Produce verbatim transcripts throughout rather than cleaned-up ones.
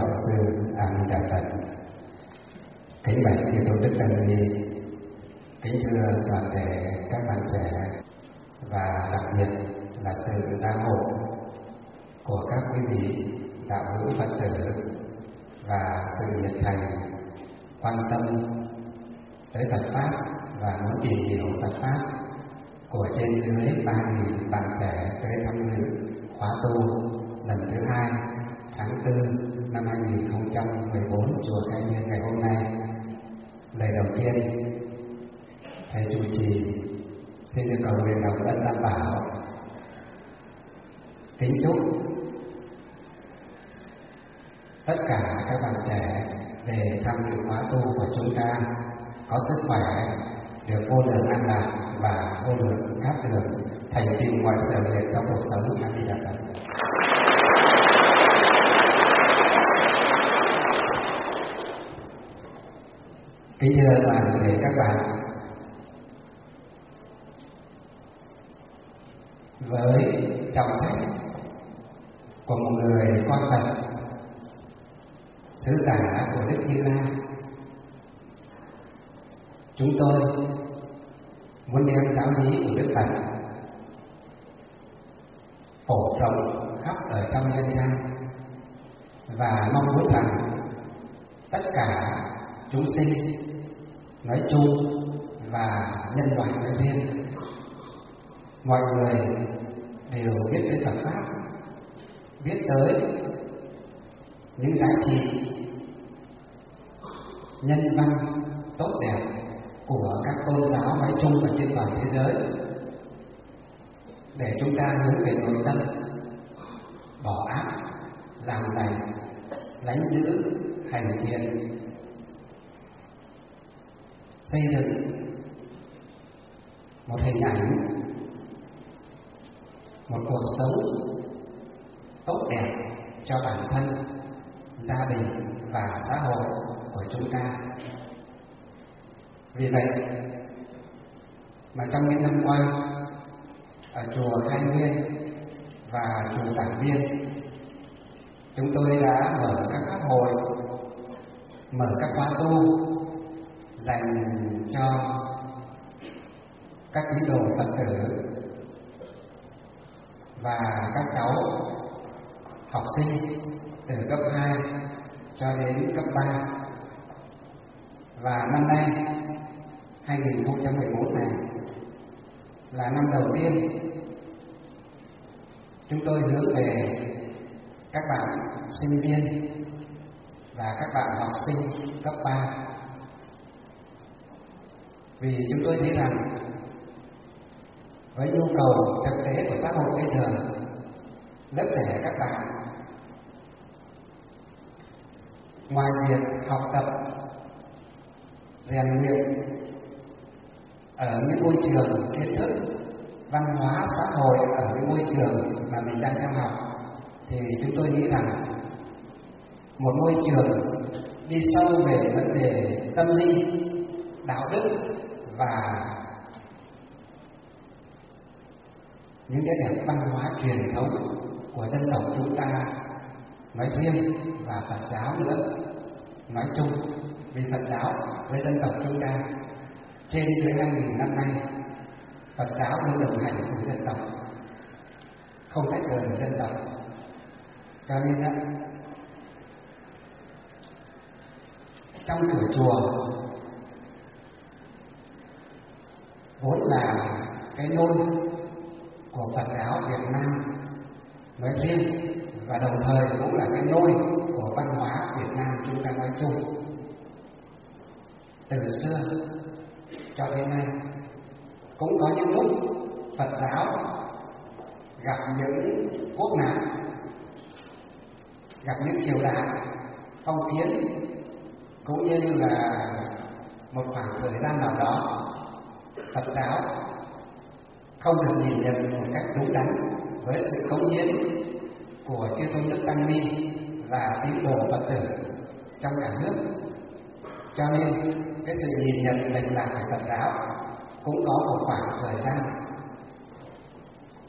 sư A Di Đà Phật. Kính bạch chư tôn đức tăng ni, kính thưa toàn thể các bạn trẻ và đặc biệt là sự giám hộ của các quý vị đạo hữu Phật tử và sự nhiệt thành quan tâm tới Phật pháp và muốn tìm hiểu Phật pháp của trên dưới ba nghìn bạn trẻ tới tham dự khóa tu lần thứ hai tháng tư năm hai nghìn không trăm mười bốn chùa Khai Nguyên ngày hôm nay. Lời đầu tiên, thầy chủ trì xin được cầu nguyện đồng ân Tam Bảo, kính chúc tất cả các bạn trẻ về tham dự khóa tu của chúng ta có sức khỏe, được vô lượng an lạc và vô lượng cát tường, thành tựu mọi sự việc trong cuộc sống. A Di Đà Phật. Kính thưa toàn thể các bạn, với trọng trách của một người con Phật, sứ giả của Đức Như Lai, chúng tôi muốn đem giáo lý của Đức Phật phổ rộng khắp ở trong nhân gian và mong muốn rằng tất cả chúng sinh nói chung và nhân loại nói riêng, mọi người đều biết tới Phật pháp, biết tới những giá trị nhân văn tốt đẹp của các tôn giáo nói chung và trên toàn thế giới, để chúng ta hướng về nội tâm, bỏ ác, làm lành, lánh dữ, hành thiện, xây dựng một hình ảnh, một cuộc sống tốt đẹp cho bản thân, gia đình và xã hội của chúng ta. Vì vậy mà trong những năm qua, ở chùa Khai Nguyên và chùa Tản Viên, chúng tôi đã mở các pháp hội, mở các khóa tu dành cho các tín đồ Phật tử và các cháu học sinh từ cấp hai cho đến cấp ba. Và năm nay hai nghìn không trăm mười bốn này là năm đầu tiên chúng tôi hướng về các bạn sinh viên và các bạn học sinh cấp ba. Vì chúng tôi thấy rằng với nhu cầu thực tế của xã hội bây giờ, lớp trẻ các bạn ngoài việc học tập, rèn luyện ở những môi trường kiến thức, văn hóa, xã hội ở những môi trường mà mình đang theo học, thì chúng tôi nghĩ rằng một môi trường đi sâu về vấn đề tâm linh, đạo đức và những cái đẹp văn hóa truyền thống của dân tộc chúng ta nói riêng và Phật giáo nữa nói chung. Vì Phật giáo với dân tộc chúng ta trên dưới hai nghìn năm nay, Phật giáo luôn đồng hành cùng dân tộc, không tách rời dân tộc. Cho nên đó, trong cửa chùa vốn là cái nôi của Phật giáo Việt Nam nói riêng, và đồng thời cũng là cái nôi của văn hóa Việt Nam chúng ta nói chung. Từ xưa cho đến nay cũng có những lúc Phật giáo gặp những quốc nạn, gặp những triều đại phong kiến, cũng như là một khoảng thời gian nào đó Phật giáo không được nhìn nhận một cách đúng đắn với sự cống hiến của chư tôn đức tăng ni và tín đồ Phật tử trong cả nước. Cho nên cái sự nhìn nhận lệch lạc của Phật giáo cũng có một khoảng thời gian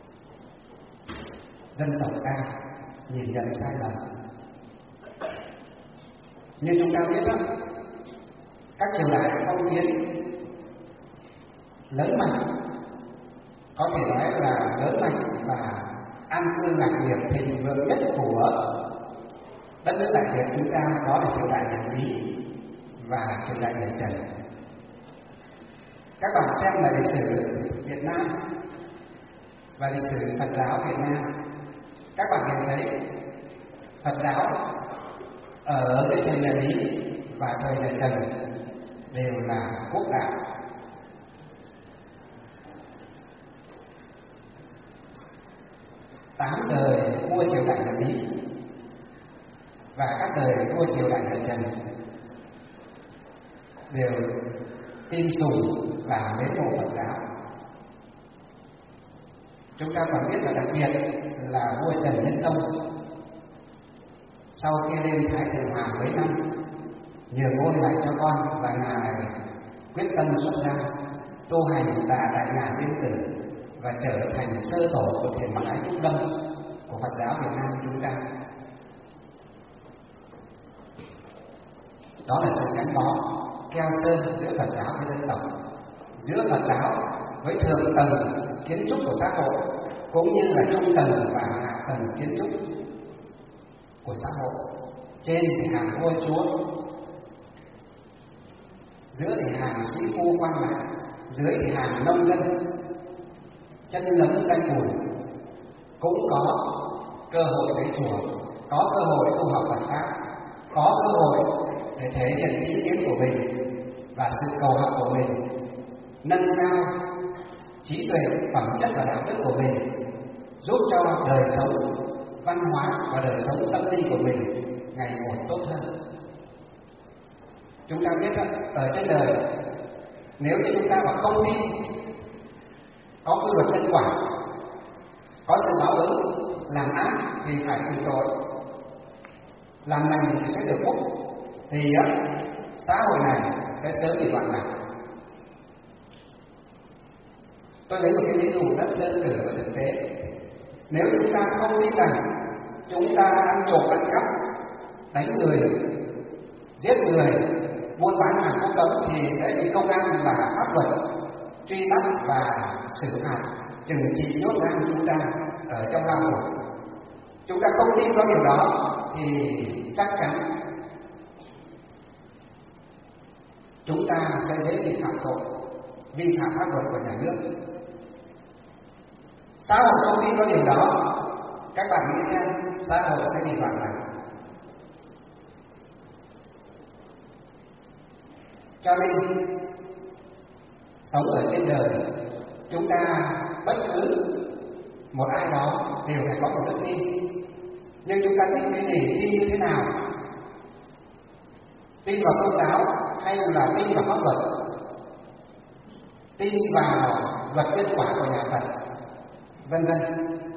dân tộc ta nhìn nhận sai lầm. Như chúng ta biết đó, các triều đại phong kiến lớn mạnh, có thể nói là lớn mạnh và an cư lạc nghiệp thịnh vượng nhất của đất nước Đại Việt chúng ta, đó là triều đại nhà Lý và triều đại nhà Trần. Các bạn xem là lịch sử Việt Nam và lịch sử Phật giáo Việt Nam, các bạn nhìn thấy Phật giáo ở dưới thời nhà Lý và thời nhà Trần đều là quốc đạo. Tám đời vua triều đại nhà Lý và các đời vua triều đại nhà Trần đều tin sùng và mến mộ Phật giáo. Chúng ta còn biết là đặc biệt là vua Trần Nhân Tông sau khi lên Thái Thượng Hoàng mấy năm, nhường ngôi lại cho con và ngài quyết tâm xuất gia tu hành tại Đại Ngàn Yên Tử và trở thành sơ tổ của thiền phái Trúc Lâm của Phật giáo Việt Nam chúng ta. Đó là sự gắn bó keo sơn giữa Phật giáo với dân tộc, giữa Phật giáo với thượng tầng kiến trúc của xã hội, cũng như là trung tầng và hạ tầng kiến trúc của xã hội. Trên thì hàng vua chúa, giữa thì hàng sĩ phu quan lại, dưới thì hàng nông dân chân lấm tay bùn, cũng có cơ hội tới chùa, có cơ hội tu học Phật pháp, có cơ hội để thể hiện chính kiến của mình và sự cầu học của mình, nâng cao trí tuệ, phẩm chất và đạo đức của mình, giúp cho đời sống văn hóa và đời sống tâm linh của mình ngày một tốt hơn. Chúng ta biết đó, ở trên đời nếu như chúng ta mà không tin có quy luật nhân quả, có sự báo ứng, làm ác thì phải chịu tội, làm lành thì sẽ được phúc, thì á, xã hội này sẽ sớm bị loạn lạc. Tôi lấy một cái ví dụ rất đơn cử và thực tế. Nếu chúng ta không tin rằng chúng ta ăn trộm ăn cắp, đánh người, giết người, buôn bán hàng không cấm thì sẽ bị công an và pháp luật truy bắt và xử phạt, trừng trị nhốt giam chúng ta ở trong lao ngục. Chúng ta không tin có điều đó thì chắc chắn chúng ta sẽ dễ bị phạm tội, vi phạm pháp luật của nhà nước. Xã hội không tin có điều đó, các bạn nghĩ xem xã hội sẽ bị loạn lạc. Cho nên sống ở trên đời, chúng ta bất cứ một ai đó đều phải có một đức tin. Nhưng chúng ta tin cái gì, tin như thế nào? Tin vào tôn giáo hay là tin vào pháp luật? Tin vào luật nhân quả của nhà Phật, vân vân.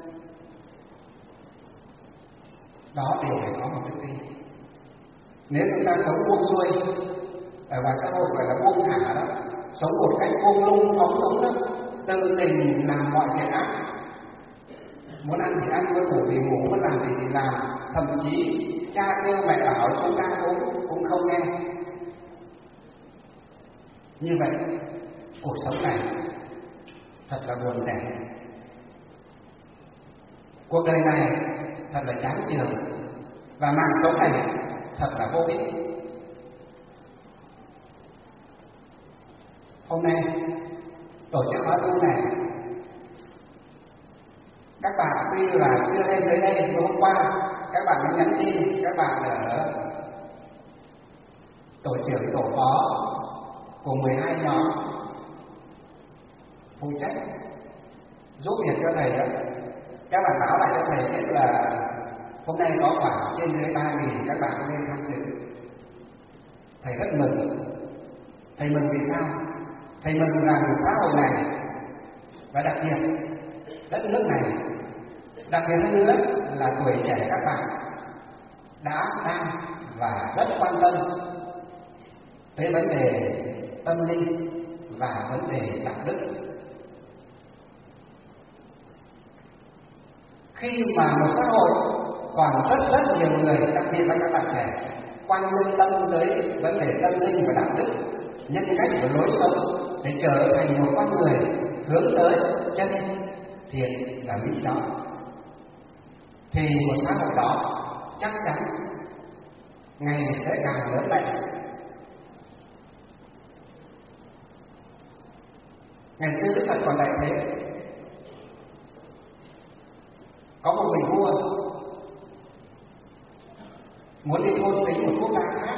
Đó đều phải có một đức tin. Nếu chúng ta sống buông xuôi, ở ngoài xã hội gọi là buông thả đó, sống một cách buông lung phóng túng đó, tự tình làm mọi việc ác, muốn ăn thì ăn, muốn ngủ thì ngủ, muốn làm gì thì làm, thậm chí cha kêu mẹ bảo chúng ta cũng cũng không nghe. Như vậy cuộc sống này thật là buồn tẻ, cuộc đời này thật là chán chường, và mạng sống này thật là vô ích. Hôm nay tổ chức khóa tu này, các bạn tuy là chưa lên tới đây, nhưng hôm qua các bạn đã nhắn tin, các bạn ở tổ trưởng tổ phó của mười hai nhóm phụ trách giúp việc cho thầy đó. Các bạn báo lại cho thầy biết là hôm nay có khoảng trên dưới ba nghìn các bạn lên tham dự. Thầy rất mừng. Thầy mừng vì sao? Thầy mừng rằng xã hội này và đặc biệt đất nước này, đặc biệt hơn nữa là tuổi trẻ các bạn đã đang và rất quan tâm tới vấn đề tâm linh và vấn đề đạo đức. Khi mà một xã hội còn rất rất nhiều người, đặc biệt là các bạn trẻ, quan lương tâm tới vấn đề tâm linh và đạo đức, nhân cách và lối sống để trở thành một con người hướng tới chân thiện và mỹ đó, thì một xã hội đó chắc chắn ngày sẽ càng lớn mạnh. Ngày xưa Đức Phật còn đại thế, có một vị vua muốn đi thôn tính một quốc gia khác,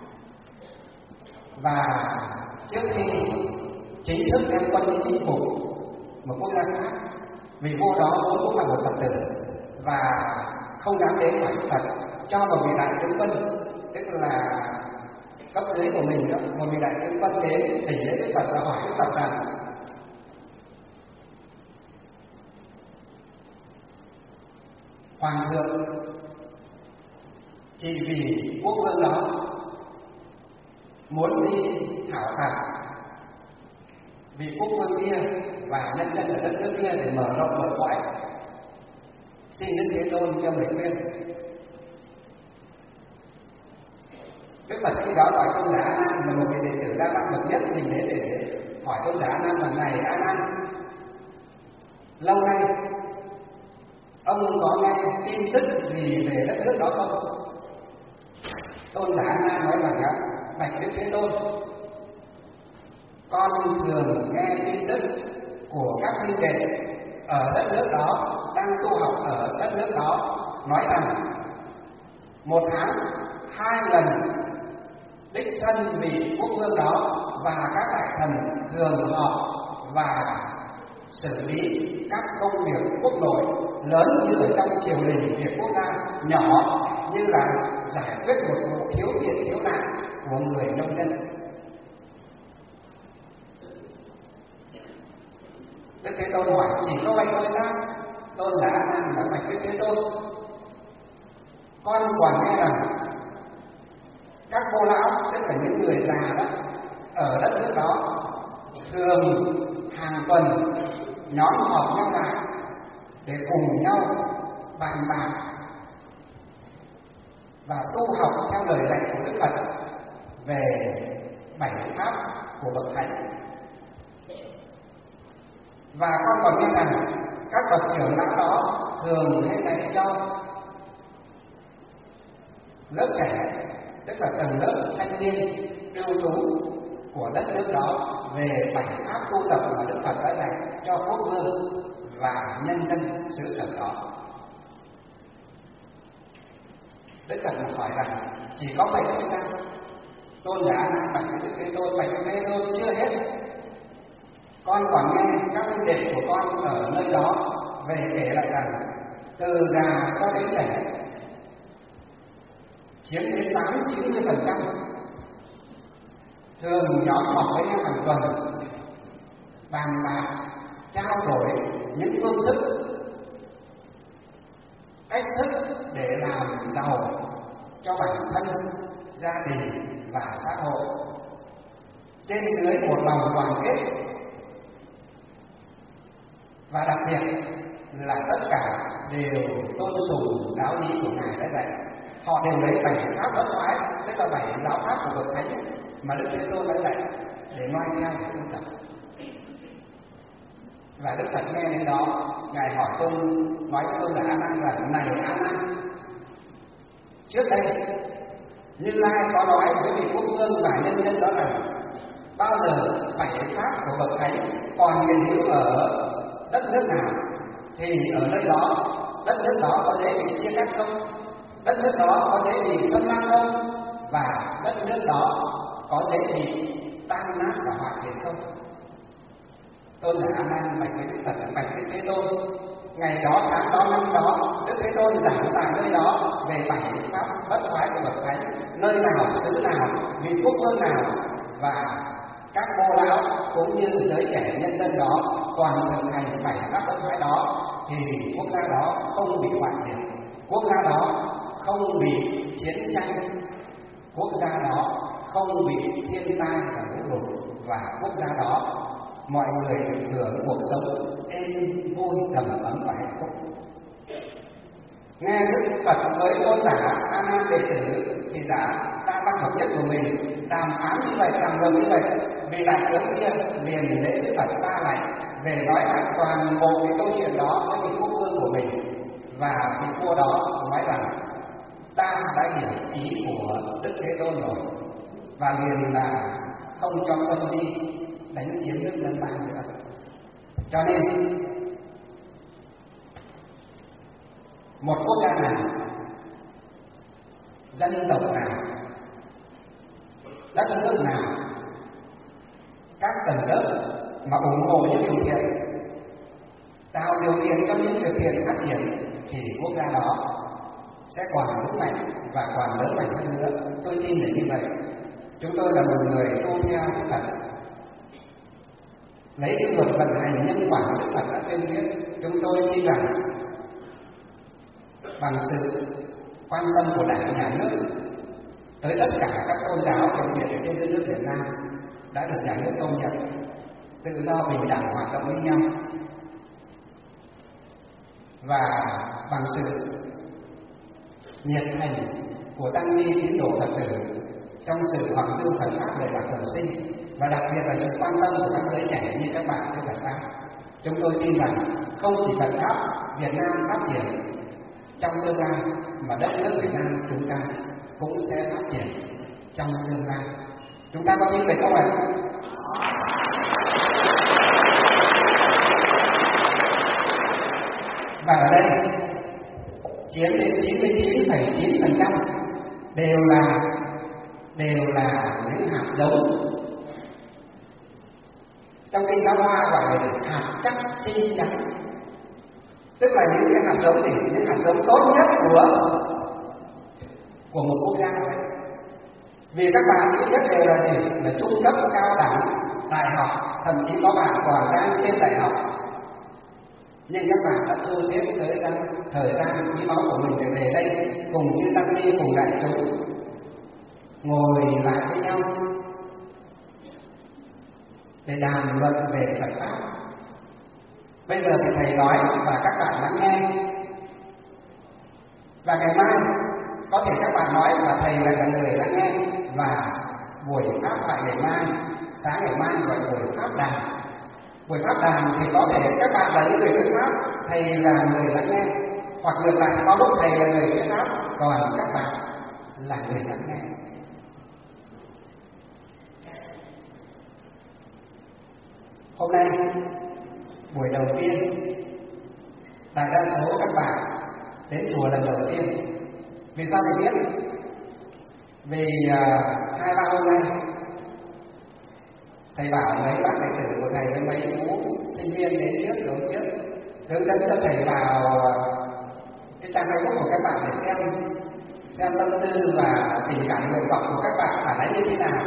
và trước khi chính thức đem quân đi chinh phục một quốc gia khác, vị vua đó vốn cũng là một Phật tử và không dám đến hỏi Đức Phật, cho một vị đại tướng quân, tức là cấp dưới của mình đó, một vị đại tướng quân đến thỉnh lễ Đức Phật và hỏi Đức Phật rằng: Hoàng thượng, chỉ vì quốc vương đó muốn đi khảo sát vị quốc vương kia và nhân dân ở đất nước kia để mở rộng bờ cõi, xin Đức Thế Tôn cho lời khuyên. Đức Phật khi đó gọi tôn giả A Nan là một vị đệ tử đa văn bậc nhất, mình đến để hỏi tôn giả A Nan rằng: này A Nan, lâu nay ông có nghe tin tức gì về đất nước đó không? Tôn giả A Nan nói rằng: bạch Đức Thế Tôn, con thường nghe tin tức của các huynh đệ ở đất nước đó, đang tu học ở đất nước đó, nói rằng một tháng hai lần đích thân vị quốc vương đó và các đại thần thường họp và xử lý các công việc quốc nội lớn như ở trong triều đình, việc quốc gia nhỏ như là giải quyết một vụ thiếu tiền thiếu nạn của người nông dân. Đức Thế Tôn hỏi: chỉ có vậy thôi sao? Tôn giả A Nan đã bạch Đức Thế Tôn: con còn nghe rằng các cô lão, tức là những người già đó ở đất nước đó, thường hàng tuần nhóm họp nhau lại để cùng nhau bàn bạc và tu học theo lời dạy của Đức Phật về bảy pháp của bậc thánh. Và con còn nghe rằng các bậc trưởng lão đó thường hay dạy cho lớp trẻ, tức là tầng lớp thanh niên ưu tú của đất nước đó, về bảy pháp tu tập mà Đức Phật đã dạy cho quốc vương và nhân dân xứ sở đó. Đức Phật hỏi rằng: chỉ có vậy thôi sao? Tôn giả A Nan bạch Đức Thế Tôn: bạch Thế Tôn, chưa hết, con còn nghe các huynh đệ của con ở nơi đó về kể lại rằng từ già cho đến trẻ, chiếm đến tám chín mươi phần trăm, thường nhóm họp với nhau hàng tuần, bàn bạc trao đổi những phương thức, cách thức để làm giàu cho bản thân, gia đình và xã hội, trên dưới một lòng đoàn kết. Và đặc biệt là tất cả đều tôn sùng giáo lý của Ngài đã dạy. Họ đều lấy bảy pháp bất thoái, tức là bảy giáo pháp của bậc thánh mà Đức Thế Tôn đã dạy để noi theo để tu tập. Và Đức Phật nghe đến đó, Ngài hỏi tôn nói với tôn giả A Nan rằng: này A Nan, trước đây Như Lai có nói với vị quốc vương và nhân dân đó rằng bao giờ bảy pháp của bậc thánh còn hiện hữu ở đất nước nào thì ở nơi đó, đất nước đó có dễ bị chia cắt không? Đất nước đó có dễ bị xâm lăng không? Và đất nước đó có dễ bị tan nát và hoại diệt không? Tôn giả A Nan bạch với Đức Phật: bạch với Thế Tôn, ngày đó, tháng đó, năm đó, Đức Thế Tôn giảng tại nơi đó về bảy pháp bất thoái của bậc thánh, nơi nào, xứ nào, vị quốc vương nào và các cô lão cũng như giới trẻ nhân dân đó toàn thực hành bảy pháp bất thoái đó, thì quốc gia đó không bị hoại diệt, quốc gia đó không bị chiến tranh, quốc gia đó không bị thiên tai và lũ lụt, và quốc gia đó mọi người được hưởng cuộc sống êm vui, đầm ấm và hạnh phúc. Nghe Đức Phật với tôn giả A Nan đệ tử thì giả văn hợp nhất của mình, đàm phán như vậy, đàm luận như vậy, vì đại tướng kia liền lễ với Phật ta lại về nói lại toàn bộ cái câu chuyện đó với vị quốc vương của mình, và vị vua đó nói rằng ta đã hiểu ý của Đức Thế Tôn rồi, và liền là không cho quân đi đánh chiếm nước Lân Bang nữa. Cho nên một quốc gia nào, dân tộc nào, đất nước nào, các tầng lớp mà ủng hộ những điều thiện, tạo điều kiện cho những điều thiện phát triển, thì quốc gia đó sẽ còn vững mạnh và còn lớn mạnh hơn nữa. Tôi tin là như vậy. Chúng tôi là một người tu theo Đức Phật, lấy cái luật vận hành nhân quả Đức Phật đã tuyên thuyết. Chúng tôi tin rằng bằng sự quan tâm của Đảng, Nhà nước tới tất cả các tôn giáo truyền biệt trên đất nước Việt Nam đã được nhà nước công nhận tự do bình đẳng hoạt động với nhau, và bằng sự nhiệt thành của tăng ni tín đồ Phật tử trong sự học dư Phật pháp về đạo Phật sinh, và đặc biệt là sự quan tâm của các giới trẻ như các bạn với Phật pháp, chúng tôi tin rằng không chỉ Phật pháp Việt Nam phát triển trong tương lai, mà đất nước Việt Nam chúng ta cũng sẽ phát triển trong tương lai. Chúng ta có tin về không ạ? Và ở đây chiếm đến chín mươi chín phẩy chín phần trăm đều là đều là những hạt giống. Trong kinh Giáo Hoa gọi là hạt chắc tinh chắn, tức là những cái hạt giống gì, những hạt giống tốt nhất của của một quốc gia. Vì các bạn thứ nhất đều là gì, là trung cấp, cao đẳng, đại học, thậm chí có bạn còn đang trên đại học, nhưng các bạn đã thu xếp tới thời gian quý báu của mình để về đây cùng chư tăng ni, cùng đại chúng ngồi lại với nhau để đàm luận về Phật pháp. Bây giờ thì thầy nói và các bạn lắng nghe, và ngày mai có thể các bạn nói và thầy là người lắng nghe, và buổi pháp lại ngày mai, sáng ngày mai gọi buổi pháp đàm. Buổi pháp đàm thì có thể các bạn là những người thuyết pháp, thầy là người lắng nghe, hoặc ngược lại có lúc thầy là người thuyết pháp, còn các bạn là người lắng nghe. Hôm nay buổi đầu tiên, đại đa số các bạn đến chùa lần đầu tiên. Vì sao thầy biết? Vì uh, hai ba hôm nay thầy bảo mấy bác đệ tử của thầy với mấy chú sinh viên đến trước hướng trước hướng dẫn cho thầy vào cái trang Facebook của các bạn để xem xem tâm tư và tình cảm nguyện vọng của các bạn phản ánh như thế nào.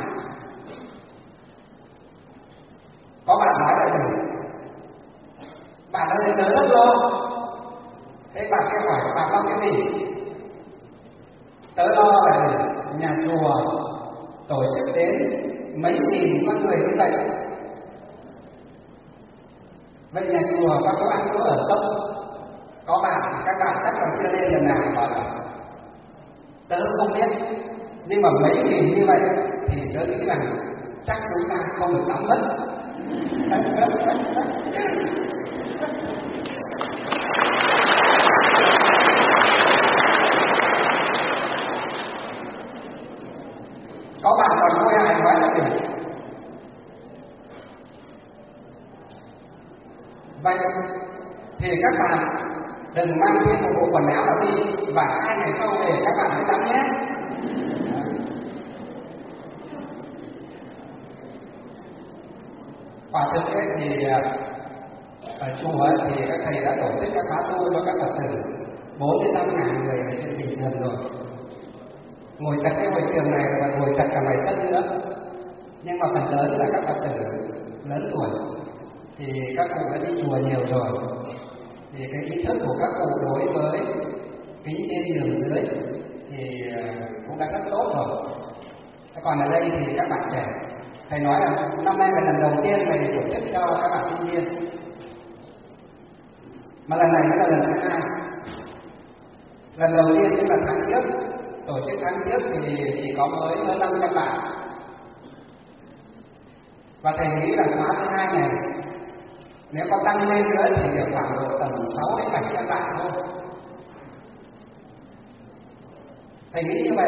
Có bạn nói là gì? Bạn ơi, tớ rất lo. Thế bạn sẽ hỏi bạn lo cái gì? Tớ lo là gì? Nhà chùa tổ chức đến mấy nghìn con người như vậy. Vậy nhà chùa có chỗ ăn chỗ ở không? Có bạn, các bạn chắc là chưa lên lần nào bảo là tớ không biết. Nhưng mà mấy nghìn như vậy thì tớ nghĩ rằng chắc chúng ta không được nắm mất. Có bạn còn vui ai nói là gì? Vậy thì các bạn đừng mang thêm một bộ quần áo đó đi, và hai ngày sau về các bạn mới tắm nhé. Quả thực ấy thì ở chùa thì các thầy đã tổ chức các khóa tu cho các Phật tử bốn đến năm ngàn người là chuyện bình thường rồi. Ngồi chặt cái hội trường này và ngồi chặt cả ngoài sân nữa. Nhưng mà phần lớn là các Phật tử lớn tuổi, thì các cụ đã đi chùa nhiều rồi, thì cái ý thức của các cụ đối với kính trên đường dưới thì cũng đã rất tốt rồi. Còn ở đây thì các bạn trẻ, thầy nói là năm nay là lần đầu tiên thầy tổ chức cho các bạn sinh viên, mà lần này là lần thứ hai. Lần đầu tiên tức là tháng trước tổ chức tháng trước thì chỉ có mới hơn năm trăm bạn, và thầy nghĩ là khóa thứ hai này nếu có tăng lên nữa thì được khoảng độ tầm sáu đến bảy trăm bạn thôi. Thầy nghĩ như vậy,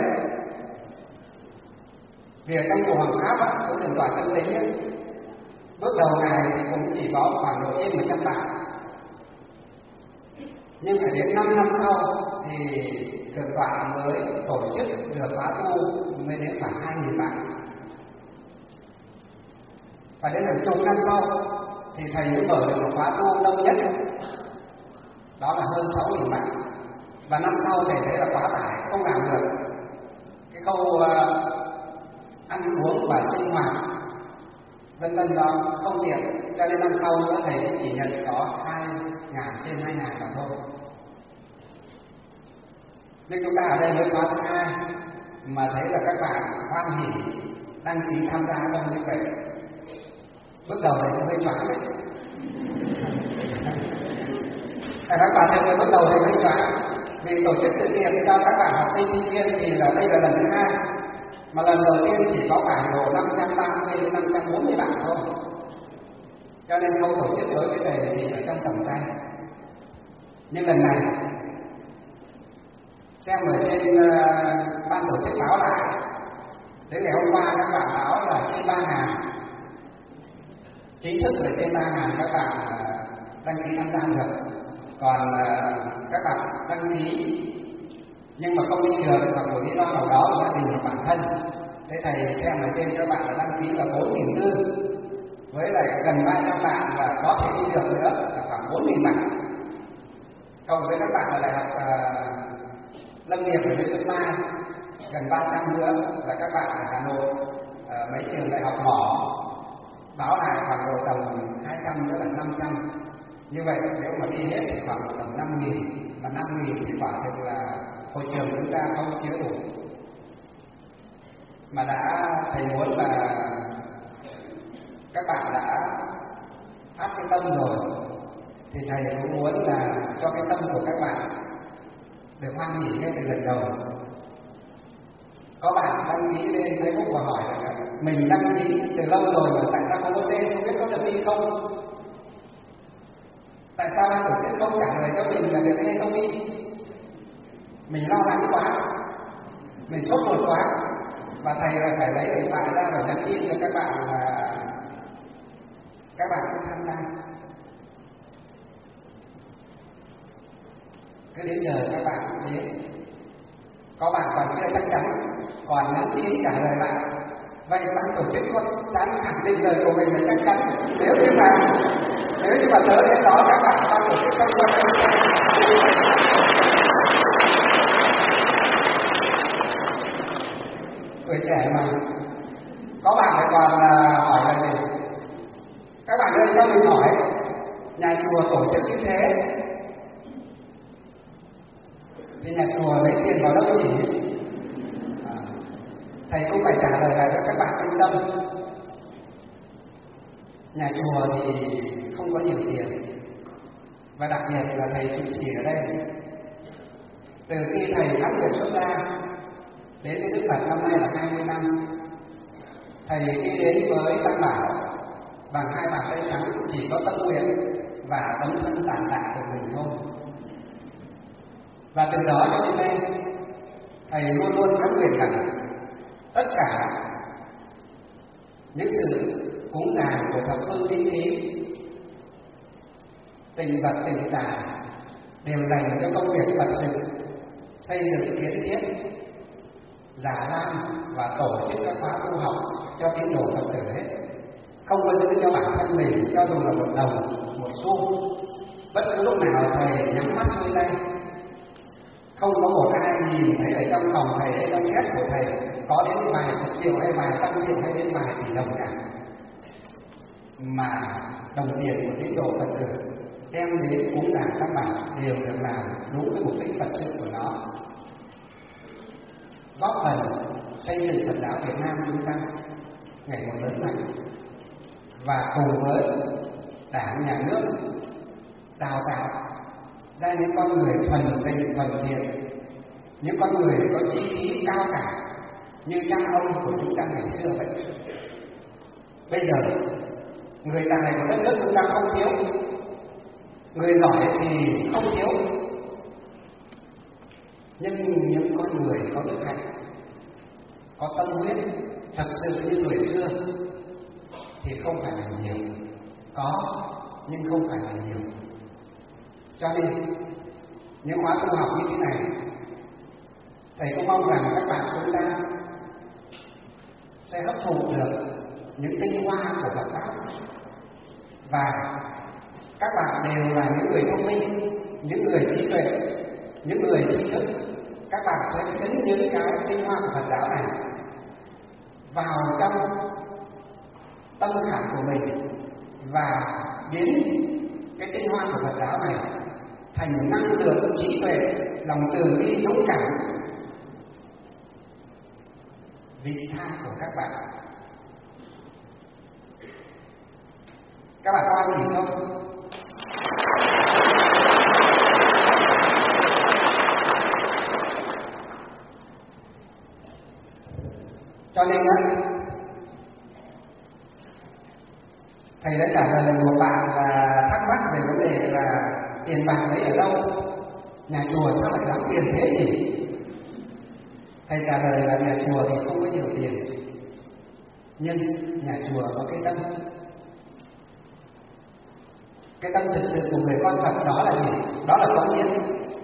vì ở trong chùa Hoàng Pháp của Thượng tọa Tâm Tính ấy, bước đầu ngày thì cũng chỉ có khoảng độ trên một trăm bạn, nhưng phải đến năm năm sau thì Thượng tọa mới tổ chức được khóa tu mới đến khoảng hai nghìn bạn, và đến hàng chục năm sau thì thầy mới mở được một khóa tu đông nhất, đó là hơn sáu nghìn bạn. Và năm sau thầy thấy là quá tải, không làm được cái khâu uh, ăn uống và sinh hoạt vân vân đó không tiện, cho nên năm sau nữa thầy chỉ nhận có hai ngàn trên hai ngàn mà thôi. Nhưng chúng ta ở đây mới khóa thứ hai mà thấy là các bạn hoan hỉ đăng ký tham gia đông như vậy, bước đầu thầy cũng hơi choáng đấy. Các bạn thấy bước đầu thầy hơi choáng, vì tổ chức sự kiện cho các bạn học sinh sinh viên thì là đây là lần thứ hai, mà lần đầu tiên chỉ có khoảng độ năm trăm ba mươi đến năm trăm bốn mươi bạn thôi, cho nên không tổ chức đối với thầy thì ở trong tầm tay. Nhưng lần này xem ở trên uh, ban tổ chức báo lại, đến ngày hôm qua các bạn báo là trên ba ngàn, chính thức là trên ba ngàn các bạn uh, đăng ký tham gia được. Còn uh, các bạn đăng ký nhưng mà không đi được hoặc một lý do nào đó gia đình hoặc bản thân, thế thầy xem ở trên các bạn đăng ký là bốn nghìn tư, với lại gần ba trăm bạn là có thể đi được nữa là khoảng bốn nghìn bạn, cộng với các bạn ở đại học uh, Lâm nghiệp ở Xuân Mai gần ba trăm nữa là các bạn ở Hà Nội, ở mấy trường đại học mỏ báo lại khoảng độ tầm hai trăm nữa là năm trăm. Như vậy nếu mà đi hết thì khoảng tầm năm nghìn, mà năm nghìn thì quả thực là hội trường chúng ta không chứa đủ. Mà đã thầy muốn là các bạn đã phát cái tâm rồi thì thầy cũng muốn là cho cái tâm của các bạn được hoan hỉ ngay từ lần đầu. Có bạn đăng ký lên Facebook và hỏi là mình đăng ký từ lâu rồi mà tại sao không có tên, không biết có được đi không? Tại sao ban tổ chức không trả lời cho mình là được hay không đi? Mình lo lắng quá, mình sốt ruột quá, và thầy là phải lấy điện thoại ra và nhắn tin cho các bạn là các bạn cũng tham gia. Cứ đến giờ các bạn cũng đến, có bạn còn chưa chắc chắn, còn nhắn tin trả lời lại. Vậy ban tổ chức có dám khẳng định lời của mình là chắc chắn? Nếu như mà nếu như mà tới đến đó các bạn ban tổ chức không quan tâm. Tuổi trẻ mà, có bạn lại còn hỏi là gì? Các bạn ơi cho mình hỏi, nhà chùa tổ chức như thế thì nhà chùa lấy tiền vào đâu nhỉ? À, thầy cũng phải trả lời lại cho các bạn yên tâm. Nhà chùa thì không có nhiều tiền, và đặc biệt là thầy trụ trì ở đây. Từ khi thầy phát nguyện xuất gia đến với Đức Phật năm nay là hai mươi năm, thầy đi đến với Tam Bảo bằng hai bàn tay trắng, chỉ có tâm nguyện và tấm thân tàn tạ của mình thôi. Và từ đó cho đến nay, thầy luôn luôn phát nguyện rằng tất cả những sự cúng dường của thập phương tinh khí, tình vật tình tài đều dành cho công việc Phật sự, xây dựng kiến thiết, giả lam và tổ chức các khóa tu học cho tín đồ Phật tử hết, không có giữ cho bản thân mình cho dù là một đồng, một xu. Bất cứ lúc nào thầy nhắm mắt xuôi tay, không có một ai nhìn thấy ở trong phòng thầy hay trong két của thầy có đến vài chục triệu hay vài trăm triệu hay đến vài tỷ đồng cả, mà đồng tiền của tín đồ Phật tử đem đến cúng dường các bạn đều được làm đúng với mục đích Phật sự của nó, góp phần xây dựng Phật giáo Việt Nam chúng ta ngày một lớn mạnh, và cùng với Đảng, Nhà nước đào tạo ra những con người thuần tình thuần thiện những con người có chí khí cao cả như cha ông của chúng ta ngày xưa vậy. Bây giờ người tài của đất nước chúng ta không thiếu, người giỏi thì không thiếu, nhưng những con người có đức hạnh, có tâm huyết thật sự như người xưa thì không phải là nhiều. Có nhưng không phải là nhiều. Cho nên những khóa tu học như thế này, thầy cũng mong rằng các bạn chúng ta sẽ hấp thụ được những tinh hoa của Phật pháp, và các bạn đều là những người thông minh, những người trí tuệ, những người trí thức. Các bạn sẽ dẫn những cái tinh hoa của Phật giáo này vào trong tâm khảm của mình và biến cái tinh hoa của Phật giáo này thành năng lượng trí tuệ, lòng từ bi dũng cảm, vị tha của các bạn. Các bạn có ai gì không? Cho nên á, thầy đã trả lời một bạn là thắc mắc về vấn đề là tiền bạc lấy ở đâu, nhà chùa sao lại đóng tiền thế nhỉ? Thầy trả lời là nhà chùa thì không có nhiều tiền, nhưng nhà chùa có cái tâm. Cái tâm thực sự của người con Phật đó là gì? Đó là cống hiến,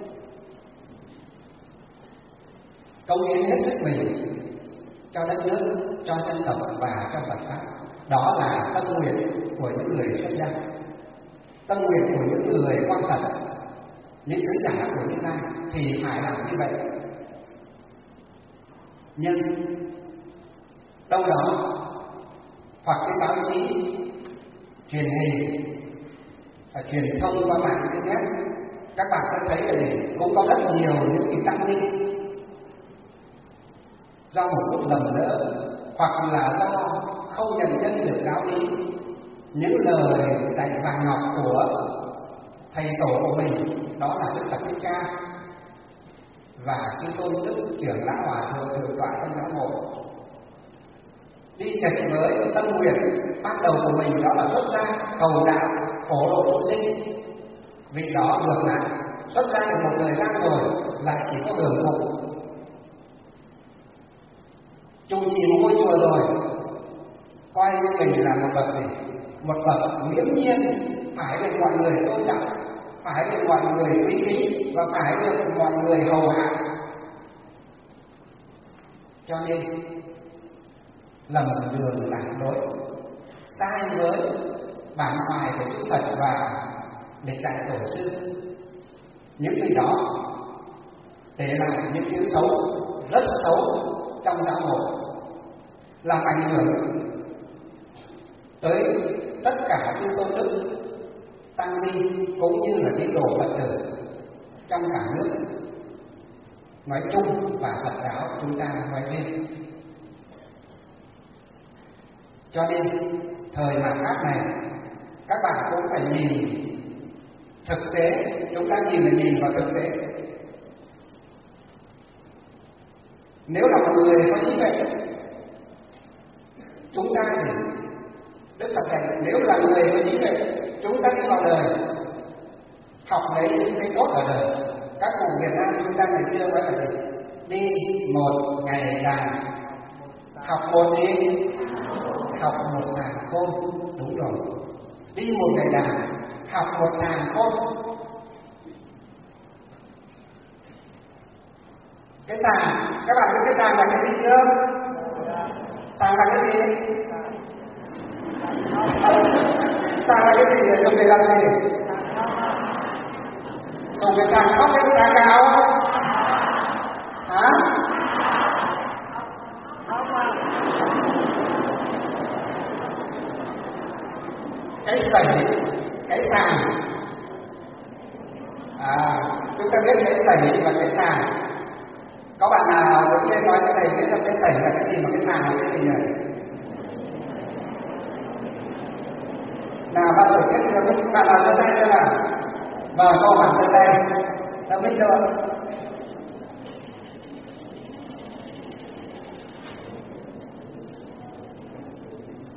cống hiến hết sức mình cho đất nước, cho dân tộc và cho Phật pháp. Đó là tâm nguyện của những người xuất gia, tâm nguyện của những người quan Phật, những sứ giả của Như Lai thì phải làm như vậy. Nhưng đâu đó hoặc cái báo chí, truyền hình và truyền thông qua mạng internet, các bạn sẽ thấy là cũng có rất nhiều những cái tăng ni do một lúc lầm lỡ hoặc là do không nhận chân được giáo lý, những lời dạy vàng ngọc của thầy tổ của mình, đó là Đức Phật Thích Ca và chư tôn đức trưởng lão hòa thượng thượng tọa trong giáo hội, đi chệch với tâm nguyện ban đầu của mình, đó là xuất gia cầu đạo khổ độ chúng sinh. Vì đó ngược lại, xuất gia được một thời gian rồi lại chỉ có hưởng thụ, trụ trì một ngôi chùa rồi coi như mình là một bậc gì, một bậc nghiễm nhiên, phải được mọi người tôn trọng, phải được mọi người quý kính và phải được mọi người hầu hạ. Cho nên lầm đường lạc lối, sai với bản hoài của chư Phật và lịch đại tổ sư. Những người đó để lại những thứ xấu, rất xấu trong giáo hội, làm ảnh hưởng tới tất cả chư tôn đức, tăng ni cũng như là tín đồ Phật tử trong cả nước nói chung và Phật giáo chúng ta nói riêng. Cho nên thời mạt Pháp này, các bạn cũng phải nhìn thực tế, chúng ta nhìn là nhìn vào thực tế. Nếu là một người có trí tuệ, chúng ta thì Đức Phật dạy, nếu là người có trí tuệ, chúng ta đi vào đời học lấy những cái tốt ở đời. Các cụ Việt Nam chúng ta ngày xưa nói là gì? Đi một ngày đàn, học một gì? Học một sàng khôn. Đúng rồi, đi một ngày đàn, học một sàng khôn. Cái sàng, các bạn biết cái sàng là cái gì chưa? Sàng là cái gì? Sàng là cái gì? Dùng để làm gì? Dùng cái sàng khóc cái sàng gạo không? Hả? Cái sẩy, cái sàng. À, chúng ta biết cái sẩy và cái sàng. Có bạn nào đứng lên nói cái này biết là cái sẩy là cái gì mà cái sàng là cái gì nhỉ? Nào bạn thử biết được, bạn nào lên đây xem nào. Vâng, có bạn lên đây. Ta biết chưa?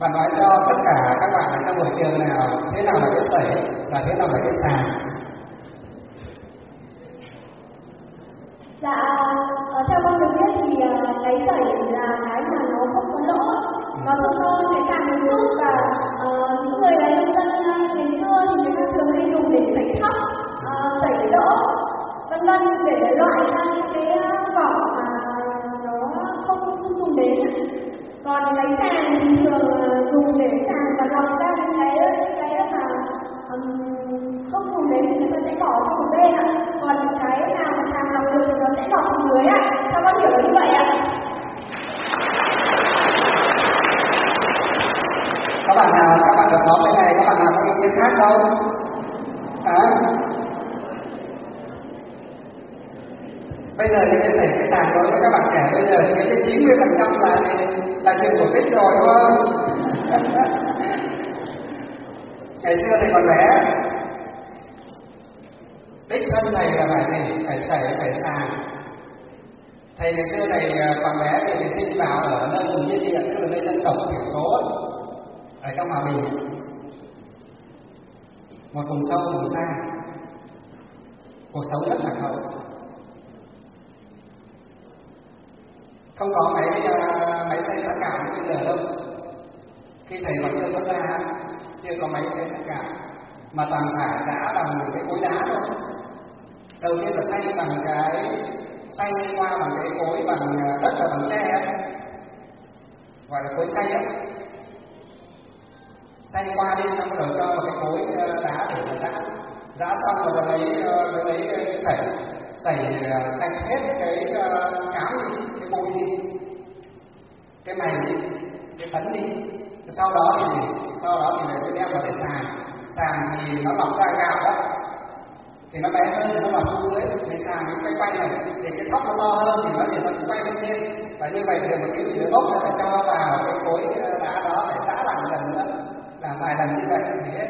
và nói cho tất cả các bạn ở trong buổi trường nào thế nào là cái sẩy và thế nào là cái sàn. Dạ, theo con được biết thì cái sẩy là cái mà nó không có lỗ, nó thơm thơm để càng một chút, và uh, những người là nông dân ngày xưa thì người ta thường hay dùng để sẩy thóc, uh, sẩy đỗ, vân vân, để loại ra những cái vỏ mà nó không không dùng đến. Còn cái sàn thì thường dùng để sàn và lọc ra những cái cái mà um, không dùng đến thì người ta sẽ bỏ vào một bên ạ. Còn cái nào mà sàn lọc được thì nó sẽ lọc xuống dưới ạ. Sao con hiểu là như vậy ạ? Các bạn nào, các bạn ở xóm bên này, các bạn nào có ý kiến khác không? À? Bây giờ những cái sẩy cái sàn đối với các bạn trẻ bây giờ thì cái chín mươi phần trăm là là chuyện cổ tích rồi đúng không? Ngày xưa thì còn bé, đích thân thầy là phải gì? Phải sẩy, phải sàn. Thầy ngày xưa thầy còn bé thì thầy sinh vào ở nơi vùng biên địa, tức là nơi dân tộc thiểu số ở trong Hòa Bình, một vùng sâu vùng xa, cuộc sống rất lạc hậu, không có máy uh, máy xay sát cảm như bây giờ đâu. Khi thầy còn chưa xuất ra chưa có máy xay sát cảm, mà toàn phải đá bằng cái cối đá thôi. Đầu tiên là xay bằng cái xay qua bằng cái cối bằng đất và bằng tre ấy, gọi là cối xay ấy. Xay qua đi xong rồi cho vào cái cối đá để mà giã, giã xong rồi lấy lấy lấy sẩy sẩy sạch hết cái cám đi, cái bụi đi, cái mày đi, cái phấn đi. Sau đó thì sau đó thì phải đem vào để sàn. Sàn thì nó lọc ra gạo đó, thì nó bé hơn, nó lọc xuống dưới. Thì sàn nó quay quay này, thì cái thóc nó to hơn thì nó thì nó quay lên trên. Và như vậy thì một cái gì gốc nó phải cho vào cái cối đá đó để giã lại một lần nữa, làm vài lần như vậy thì hết.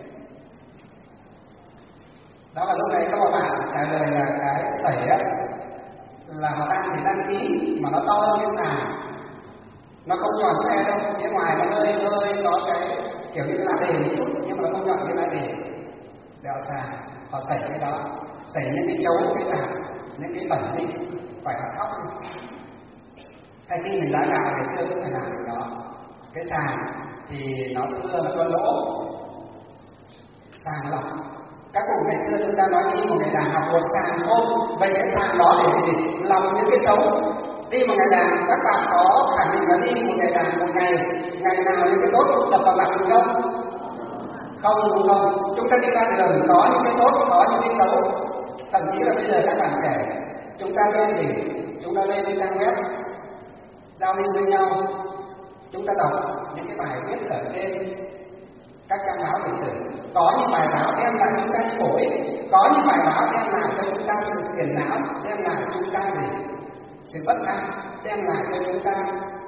Đó là lúc này các bạn trả lời là cái sẩy á là họ đang thì đăng ký mà nó to hơn cái sàn, nó không nhọn xe đâu, phía ngoài nó hơi hơi có cái kiểu như lá đề một chút, nhưng mà nó không nhọn như lá đề để họ xài, họ sẩy cái đó, sẩy những cái chấu, cái tảng, những cái bẩn đi, phải là thóc đi. Hay khi mình lá gạo ngày xưa cũng phải làm cái đó. Cái sàn thì nó xưa là có lỗ, sàn lọc. Các cụ ngày xưa chúng ta nói đi một ngày đàn học một sàn thôi, vậy cái sàn đó để gì? Lọc những cái xấu. Đi một ngày đàn, các bạn có khẳng định là đi một ngày đàn một ngày, ngày nào những cái tốt cũng đập vào mặt mình không? Không, đúng không? Chúng ta đi ra đường có những cái tốt, có những cái xấu. Thậm chí là bây giờ các bạn trẻ, chúng ta lên gì? Chúng ta lên cái trang web, giao lưu với nhau, chúng ta đọc những cái bài viết ở trên các trang báo điện tử. Có những bài báo đem lại chúng ta những bổ ích, có những bài báo đem lại cho chúng ta sự phiền não, đem lại cho chúng ta gì? Sự bất an, đem lại cho chúng ta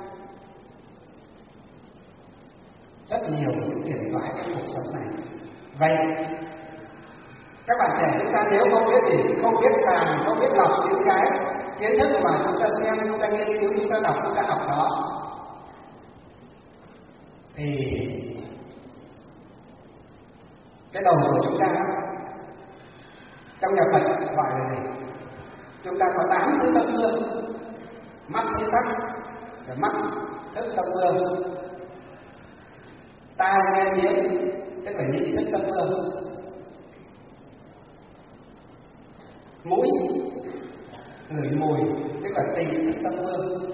rất nhiều những phiền toái trong cuộc sống này. Vậy các bạn trẻ chúng ta nếu không biết gì, không biết sàng, không biết lọc những cái kiến thức mà chúng ta xem, chúng ta nghiên cứu, chúng ta đọc, chúng ta học đó, thì cái đầu của chúng ta trong nhà Phật gọi là gì? Chúng ta có tám thứ tâm hương: mắt thấy sắc, rồi mắt thức tâm hương, tai nghe tiếng, tức là nhị thức tâm hương, mũi ngửi mùi, tức là tình thức tâm hương,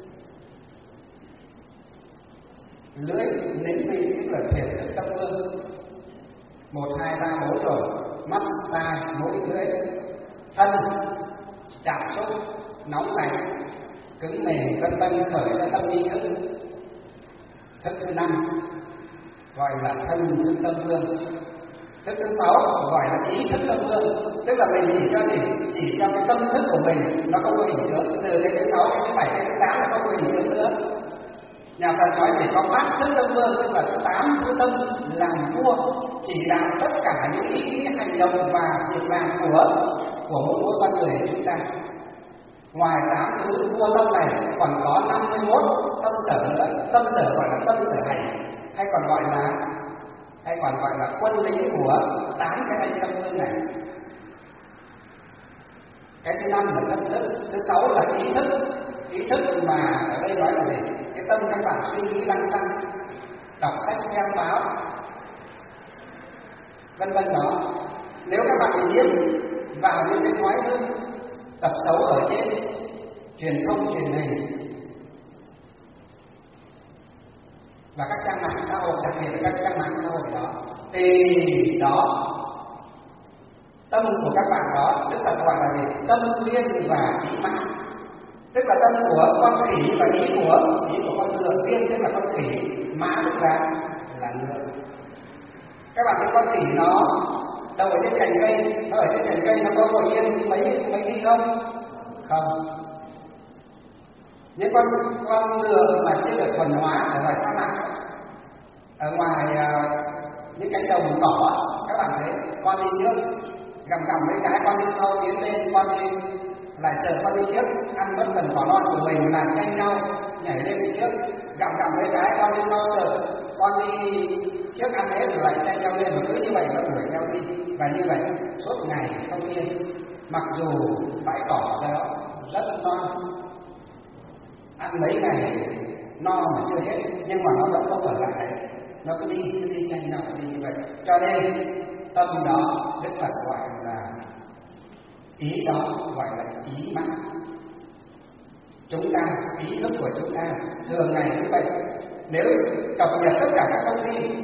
lưỡi nếm vị, tức là thiệt thức tâm hương. Một, hai, ba, bốn rồi. Mắt, tai, mũi, lưỡi. Thân, chạm xúc, nóng lạnh, cứng mềm, vân vân, khởi ra tâm ý thức. Thức thứ năm gọi là thân thức tâm hương. Thức thứ sáu gọi là ý thức tâm hương, tức là mình chỉ cho gì, chỉ cho cái tâm thức của mình nó không có hình tướng. Từ cái thứ sáu, cái thứ bảy, cái thứ tám nó không có hình tướng nữa. Nhà Phật nói chỉ có bát thức tâm hương, tức là tám thứ tâm làm vua, chỉ đạo tất cả những ý nghĩ, hành động và việc làm của của mỗi mỗi con người chúng ta. Ngoài tám thứ vua tâm này còn có năm mươi mốt tâm sở nữa. Tâm sở gọi là tâm sở hành, hay còn gọi là hay còn gọi là quân lính của tám cái thanh tâm hương này. Cái thứ năm là tâm thức, thứ sáu là ý thức. Ý thức mà ở đây nói là gì? Cái tâm các bạn suy nghĩ lăng xăng, đọc sách xem báo, vân vân đó. Nếu các bạn bị nhiễm vào những cái thói hư tập xấu ở trên truyền thông truyền hình và các trang mạng xã hội, đặc biệt là các trang mạng xã hội đó, thì đó tâm của các bạn đó, tức là gọi là gì? Tâm viên và ý mã, tức là tâm của con khỉ và ý của ý của con ngựa. Viên tức là con khỉ, mã tức là là ngựa. Các bạn thấy con khỉ nó đâu ở trên cành cây, nó ở trên cành cây nó có ngồi yên mấy mấy khi không? Không. Những con con ngựa mà chưa được thuần hóa ở ngoài sa mạc, ở ngoài uh, những cánh đồng cỏ, các bạn thấy con đi trước gầm gầm mấy cái, con đi sau tiến lên, con đi lại sợ con đi trước, ăn mất phần cỏ non của mình làm tranh nhau, nhảy lên đi trước, gầm gầm mấy cái, con đi sau sợ, con đi trước ăn hết rồi lại tranh nhau lên, và cứ như vậy nó đuổi nhau đi, và như vậy suốt ngày không yên. Mặc dù bãi cỏ đó rất non, ăn mấy ngày no mà chưa hết, nhưng mà nó vẫn không ở lại đấy, nó cứ đi cứ đi tranh nhau đi như vậy. Cho nên tâm đó Đức Phật gọi là ý, đó gọi là ý mã. Chúng ta, ý thức của chúng ta thường ngày như vậy, nếu cập nhật tất cả các thông tin,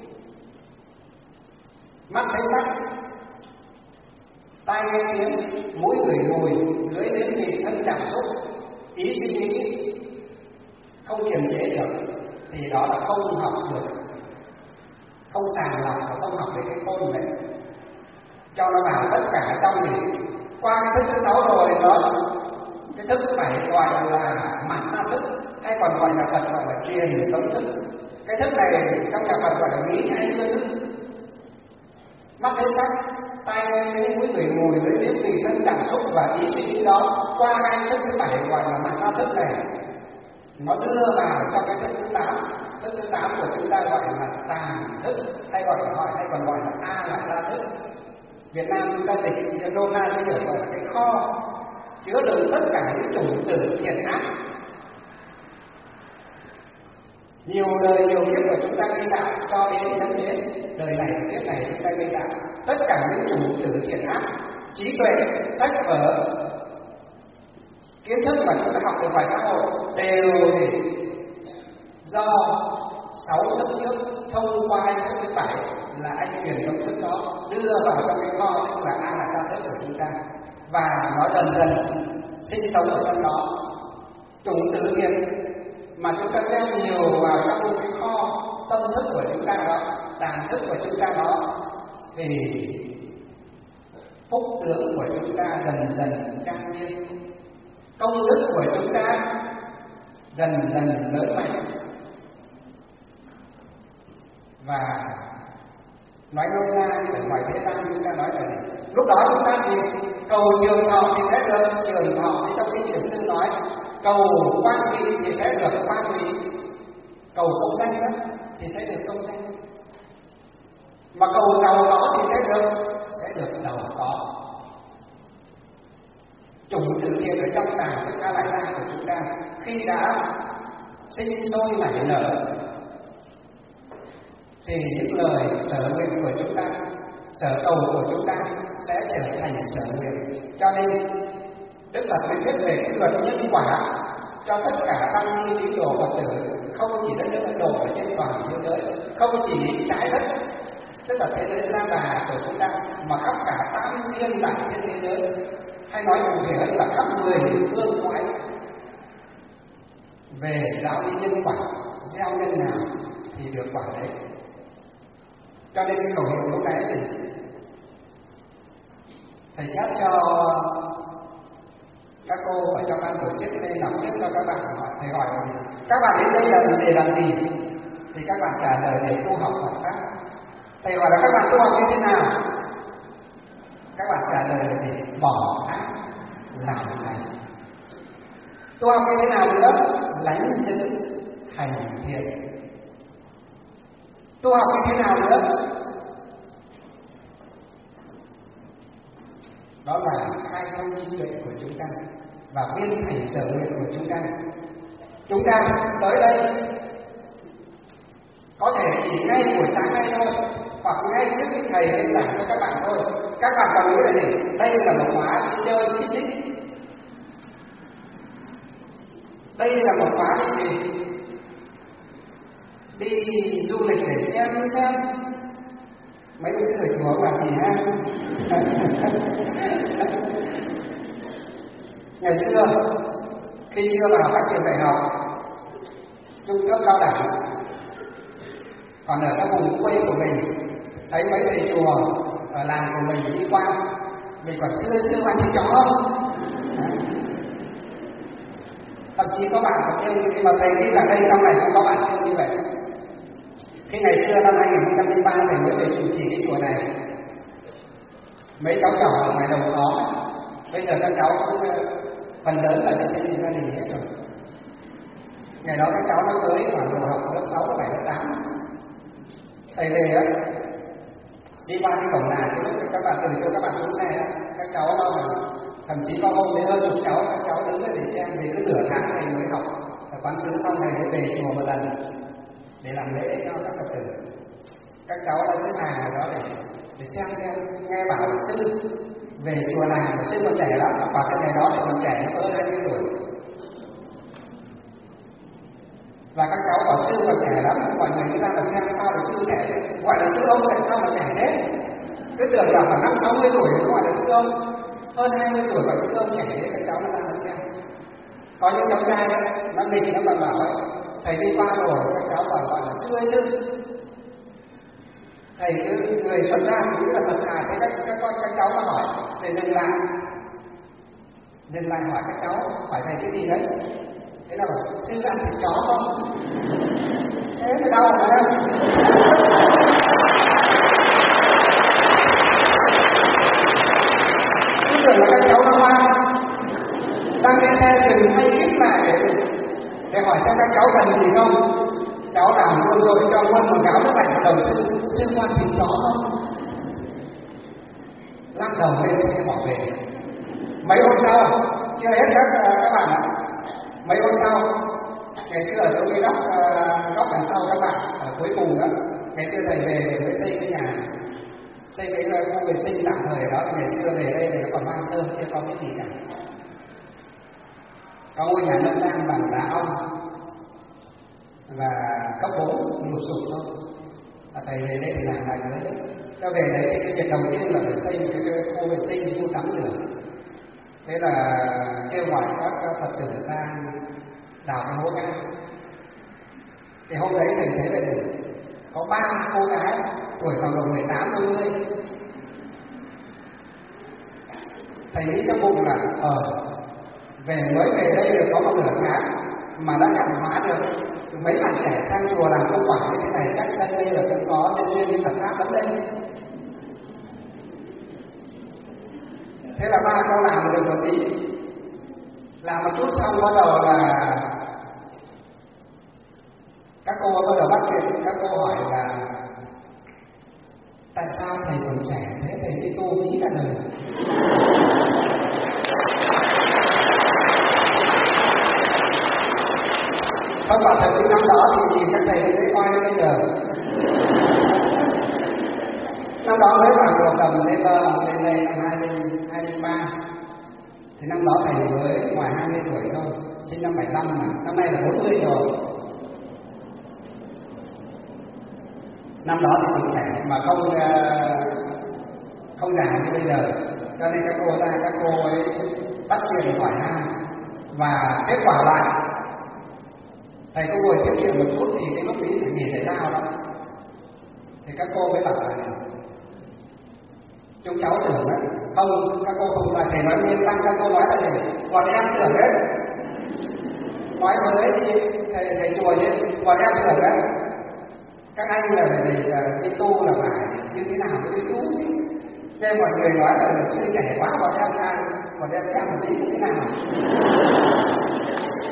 mắt thấy sắc, tai nghe tiếng, mũi ngửi mùi, lưỡi nếm vị, thân cảm xúc, ý suy nghĩ không kiềm chế được, thì đó là không học được, không sàng lọc và không học được cái khôn này, cho nó vào tất cả trong gì. Qua cái thức thứ sáu rồi đó, cái thức thứ bảy gọi là mạn na thức, hay còn gọi là Phật gọi là truyền thống thức. Cái thức này trong nhà Phật gọi là nghĩ hay chưa thức. Mắt thấy sắc, tai nghe tiếng, mũi ngửi mùi, lưỡi nếm vị, thân cảm xúc và ý suy nghĩ đó, qua hai thức thứ bảy gọi là mạn na thức này, nó đưa vào trong cái thức thứ tám. Thức thứ tám của chúng ta gọi là tàng thức, hay gọi là hỏi hay còn gọi là a lại la thức. Việt Nam chúng ta dịch nôm na bây giờ gọi là cái kho chứa đựng tất cả những chủng tử thiện ác, nhiều đời nhiều kiếp của chúng ta gây tạo cho đến dẫn đến đời này kiếp này chúng ta gây tạo tất cả những chủng tử thiện ác, trí tuệ, sách vở, kiến thức mà chúng ta học từ ngoài xã hội đều do sáu thức trước thông qua anh thức thứ bảy là anh truyền công thức đó đưa vào trong cái kho, tức là a là ca thức của chúng ta, và nó dần dần sinh sống ở trong đó. Chủng tử thiện mà chúng ta gieo nhiều vào trong cái kho tâm thức của chúng ta đó, tàng thức của chúng ta đó, thì phúc tướng của chúng ta dần dần trang nghiêm, công đức của chúng ta dần dần lớn mạnh. Và nói nôm na ở ngoài thế gian chúng ta nói là gì? Lúc đó chúng ta thì cầu trường thọ thì sẽ được trường thọ, thì trong kinh Thiền Sư nói cầu quan vị thì sẽ được quan vị, cầu công danh đó thì sẽ được công danh, mà cầu giàu có thì sẽ được sẽ được giàu có. Chủng tử thiện ở trong tàng thức A Lại Da của chúng ta khi đã sinh sôi nảy nở thì những lời sở nguyện của chúng ta, sở cầu của chúng ta sẽ trở thành sở nguyện. Cho nên Đức Phật mới viết về cái luật nhân quả cho tất cả tăng ni tín đồ Phật tử, không chỉ đất nước Ấn Độ ở trên toàn thế giới, không chỉ trái đất tức là thế giới Sa Đà của chúng ta, mà khắp cả tám thiên đàng trên thế giới, hay nói cụ thể hơn là khắp mười phương cõi, về giáo lý nhân quả, gieo nhân nào thì được quả đấy. Cho nên cái khẩu hiệu lúc nãy thì thầy chép cho các cô ở trong ban tổ chức nên đọc trước cho các bạn. Thầy hỏi các bạn đến đây là để làm gì, thì các bạn trả lời để tu học Phật pháp. Thầy hỏi là các bạn tu học như thế nào, các bạn trả lời là để bỏ ác làm lành. Tu học như thế nào nữa? Lánh giữ hành thiện. Tu học như thế nào nữa? Đó là khai thông trí tuệ của chúng ta và viên thành sở nguyện của chúng ta. Chúng ta tới đây có thể chỉ ngay buổi sáng nay thôi, hoặc ngay trước khi thầy lên giảng cho các bạn thôi. Các bạn còn nghĩ là gì? Đây là một khóa đi chơi kích thích. Đây là một khóa đi gì? Đi du lịch để xem xem mấy cái người chùa làm gì ha. Ngày xưa khi chưa vào các trường đại học, trung cấp cao đẳng, còn ở các vùng quê của mình, thấy mấy thầy chùa ở làng của mình đi qua, mình còn xưa xưa ăn thịt chó không? Thậm chí có bạn còn kêu như mà thầy đi là đây trong này cũng có bạn kêu như vậy. Khi ngày xưa năm hai nghìn không trăm lẻ ba thầy mới về chủ trì cái chùa này, mấy cháu nhỏ ở ngoài đầu xóm, bây giờ các cháu cũng phần lớn là đã xây dựng gia đình hết rồi. Ngày đó các cháu nó tới khoảng độ học lớp sáu, lớp bảy, lớp tám. Thầy về á, đi qua cái cổng làng, cái lúc các bạn từ cho các bạn xuống xe, các cháu đó mà thậm chí có hôm đến hơn chục cháu, các cháu đứng lên để xem, vì cứ nửa tháng thầy mới học ở quán sứ, xong thầy mới về chùa một lần để làm lễ cho các Phật tử. Các cháu đã xếp hàng ở đó để để xem xem, nghe bảo sư về chùa làng, sư còn trẻ lắm, và cái ngày đó thì còn trẻ, nó hơn hai mươi tuổi. Và các cháu bảo sư còn trẻ lắm, mọi người chúng ta là xem sao là sư trẻ, gọi là sư ông, tại sao mà trẻ thế? Cứ tưởng là khoảng năm sáu mươi tuổi nó gọi là sư ông, hơn hai mươi tuổi gọi sư ông trẻ thế, các cháu nó ra nó xem. Có những cháu trai ấy, nó nghịch nó còn bảo ấy, thầy đi qua rồi, các cháu bảo gọi là sư ơi sư. Thầy cứ người xuất ra cũng là thật thà, thế các các con các cháu nó hỏi, thầy dừng lại, dừng lại hỏi các cháu, hỏi thầy cái gì đấy? Thế là bảo sư ăn thịt chó không? Thế mới đau rồi đó. Cứ tưởng là các cháu nó ngoan, đang lên xe dừng hay kíp lại để để hỏi xem các cháu cần gì không. Cháu làm luôn rồi, cho luôn một gáo nước lạnh vào đầu sư, sư ăn thịt chó không? Lắc đầu lên xe bỏ về. Mấy hôm sau, chưa hết các các bạn ạ. Mấy hôm sau, ngày xưa ở chỗ cái góc góc đằng sau các bạn ở cuối cùng đó, ngày xưa thầy về để mới xây cái nhà, xây cái khu vệ sinh tạm thời đó. Ngày xưa về đây thì nó còn mang sơ, chưa có cái gì cả. Có ngôi nhà nông thang bằng đá ong và cấp bốn lụp sụp thôi. Và thầy về đây thì làm lại nữa. Cho về đấy thì cái việc đầu tiên là phải xây cái, cái khu vệ sinh, khu tắm rửa. Thế là kêu gọi các Phật tử sang đào cái hố ga. Thì hôm đấy thầy thấy là có ba cô gái tuổi khoảng độ mười tám đôi mươi. Thầy nghĩ trong bụng là ờ về mới về đây được có một nửa tháng mà đã cảm hóa được mấy bạn trẻ sang chùa làm công quả như thế này, chắc đây đây là cũng có nhân duyên như Phật pháp lắm đây. Thế là ba cô làm được một tí, làm một chút xong bắt đầu là các cô bắt đầu bắt chuyện, các cô hỏi là tại sao thầy còn trẻ thế, thầy đi tu nghĩ cả đời. Các bạn thầy năm đó thì nhìn các thầy thấy coi đến bây giờ. Năm đó mới khoảng độ tầm lên lên đây năm hai nghìn hai mươi ba, thì năm đó thầy mới ngoài hai mươi tuổi thôi, sinh năm bảy lăm mà, năm nay là bốn mươi rồi. Năm đó thì còn trẻ mà không không già như bây giờ, cho nên các cô ra các cô ấy bắt chuyện hỏi han và kết quả lại. Thầy có ngồi tiếp chuyện một chút thì cái lúc ý phải nghỉ giải lao đó, thì các cô mới bảo là chúng cháu tưởng đấy, không, các cô không phải thầy nói nguyên tăng, các cô nói là gì, bọn em tưởng đấy, nói với thầy thầy chùa nhé, bọn em tưởng đấy, các anh là để đi tu là phải như thế nào mới đi tu chứ. Nên mọi người nói là sư trẻ quá, bọn em sang, bọn em xem một tí như thế nào.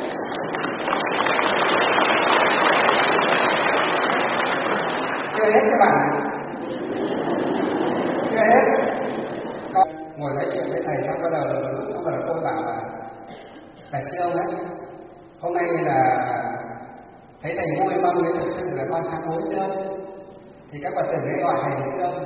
các bạn? Chưa hết. Con ngồi nói chuyện với thầy xong bắt đầu lúc xong bắt đầu cô bảo là là sư ông ấy, hôm nay là thấy thầy vui không? Nếu thực sự là con sám hối sư ông, thì các Phật tử ấy gọi thầy là sư ông,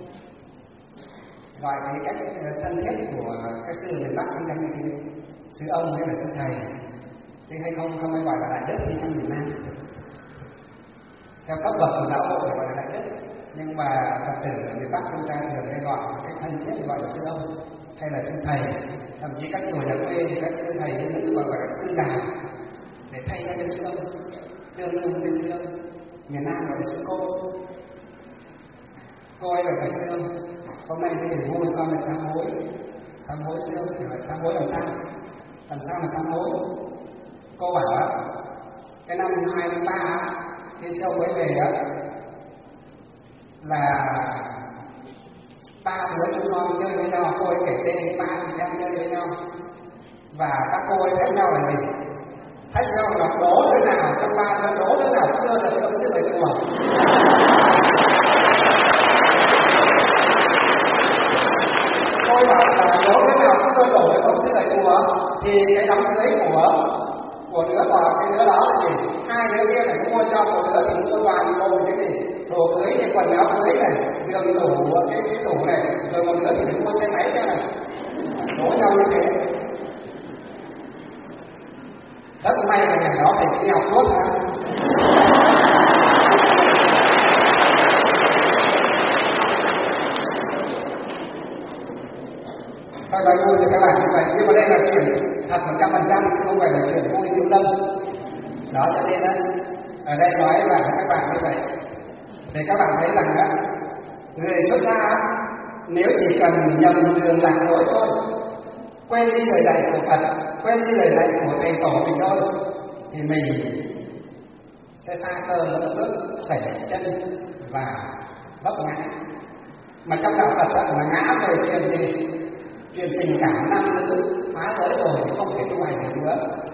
gọi cái cách thân thiết của các sư miền Bắc không đánh cái sư ông hay là sư thầy, chứ hay không không ai gọi là đại đức như trong miền Nam. Theo cấp bậc của giáo hội gọi là đại đức, nhưng mà Phật tử ở miền Bắc chúng ta thường hay gọi cách thân thiết gọi là sư ông hay là sư thầy, thậm chí các người nhà quê thì các sư thầy những nữ gọi là sư già để thay cho cái sư ông, tương đương với sư ông. Miền Nam gọi là sư cô, cô ấy gọi là sư ông. Hôm nay thì vui con là sám hối, sám hối sư ông thì phải sám hối làm sao? Làm sao mà sám hối? Cô bảo cái năm hai mươi ba khi sư ông ấy về á là ba đứa chúng con chơi với nhau, cô ấy kể tên ba chị em chơi với nhau và các cô ấy thách nhau là gì? Thách nhau là đố đứa nào trong ba đứa đố đứa nào chưa được ông sư thầy chùa. Cô ấy bảo là đố đứa nào cũng chưa đổ được ông sư thầy chùa thì cái đám cưới của của đứa và cái đứa đó là gì? Hai đứa kia phải mua cho một đứa thì mua toàn bộ cái gì? Đồ cưới, cái quần áo cưới này, giường tủ, cái cái tủ này, rồi một đứa thì phải mua xe máy cho này, đố nhau như thế. Rất may là nhà đó thầy cũng học tốt ha. Thôi nói vui cho các bạn như vậy, nhưng mà đây là chuyện thật một trăm phần trăm, không phải là chuyện vui tiêu lâm. Đó cho nên á, ở đây nói là các bạn như vậy, thì các bạn thấy rằng á, người xuất gia nếu chỉ cần nhầm đường lạc lối thôi, quên đi lời dạy của Phật, quên đi lời dạy của thầy tổ mình thôi, thì mình sẽ xa cơ mất bước, sẩy chân và vấp ngã. Mà trong đạo Phật là ngã về chuyện gì? Chuyện tình cảm nam nữ phá giới rồi thì không thể tu hành được nữa.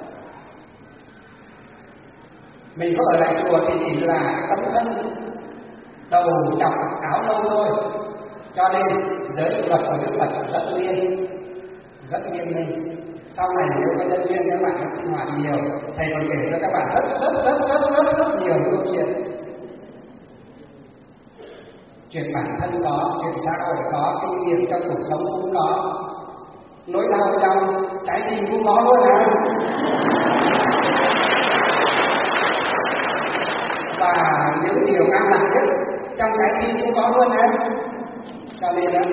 Mình có ở lại chùa thì chỉ là cái tấm thân đầu chọc áo lâu thôi. Cho nên giới luật của Đức Phật rất nghiêm, rất nghiêm minh. Sau này nếu có nhân viên các bạn sinh hoạt nhiều, thầy còn kể cho các bạn rất rất rất rất rất rất nhiều câu chuyện. Chuyện bản thân có, chuyện xã hội có, kinh nghiệm trong cuộc sống cũng có, nỗi đau trong trái tim cũng có luôn à. Và những điều an lạc nhất trong trái tim cũng có luôn á. Cho nên là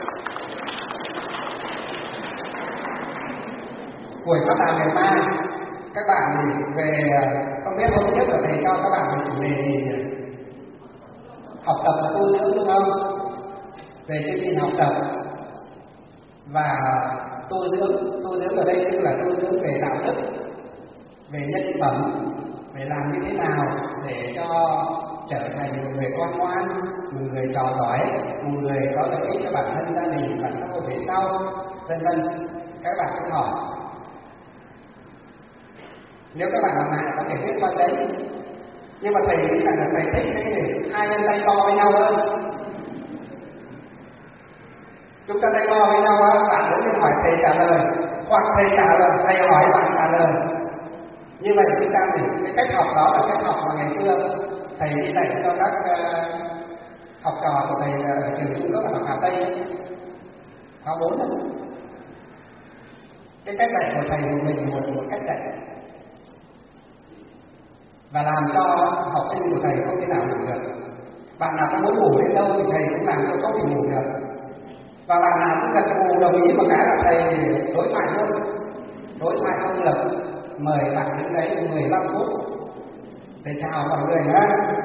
buổi phát đàn ngày mai các bạn thì về, không biết hôm trước là thầy cho các bạn về chủ đề gì, học tập là tu dưỡng đúng không? Về chương trình học tập và tu dưỡng, tu dưỡng ở đây tức là tu dưỡng về đạo đức, về nhân phẩm, về làm như thế nào để cho trở thành một người con ngoan, một người trò giỏi, một người có lợi ích cho bản thân, gia đình và xã hội về sau, vân vân. Các bạn cũng hỏi, nếu các bạn làm lại có thể viết qua giấy, nhưng mà thầy nghĩ rằng là thầy thích cái gì? Hai nhân tay to với nhau hơn. Chúng ta tay to với nhau hơn, bạn muốn hỏi thầy trả lời, hoặc thầy trả lời, thầy hỏi bạn trả lời. Như vậy chúng ta thì cái cách học đó là cách học mà ngày xưa thầy đi dạy cho các uh, học trò của thầy ở trường trung cấp học Hà Tây khóa bốn đó. Cái cách dạy của thầy của mình một một cách dạy và làm cho học sinh của thầy không thể nào ngủ được. Bạn nào có muốn ngủ đến đâu thì thầy cũng làm cho không thể ngủ được. Và bạn nào cũng gật gù đồng ý một cái là thầy đối thoại luôn, đối thoại không lực, mời bạn đến đấy mười lăm phút để chào mọi người nhé.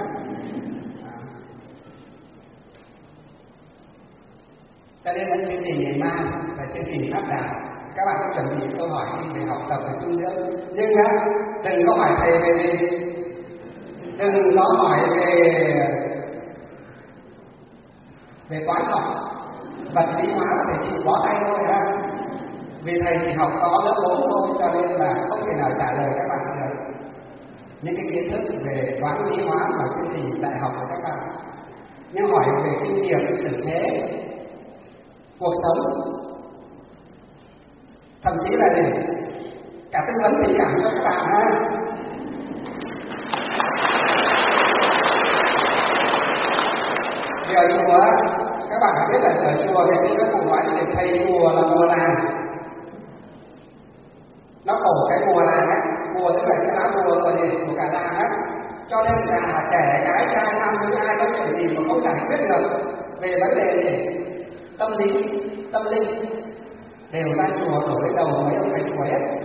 Cho nên là chương trình ngày mai là chương trình phát đàn. Các bạn có chuẩn bị câu hỏi đi về học tập về tu dưỡng, nhưng á đừng có hỏi thầy về gì, đừng có hỏi về về toán học, vật lý hóa là thầy chỉ bó tay thôi ha. Vì thầy thì học có lớp bốn thôi, cho nên là không thể nào trả lời các bạn được những cái kiến thức về toán lý hóa và cái gì đại học của các bạn. nhưng hỏi về kinh nghiệm xử thế cuộc sống, thậm chí là gì cả tư vấn tình cảm cho các bạn ha. Vì ở chùa các bạn đã biết là ở chùa thì khi các cụ nói là thầy chùa là mùa làng, nó khổ cái mùa làng á, mùa tức là cái lá mùa của gì của cả làng á, cho nên là trẻ gái trai nam nữ ai có chuyện gì mà không giải quyết được về vấn đề gì tâm lý tâm linh đều ra chùa đổ lên đầu mấy ông thầy chùa hết.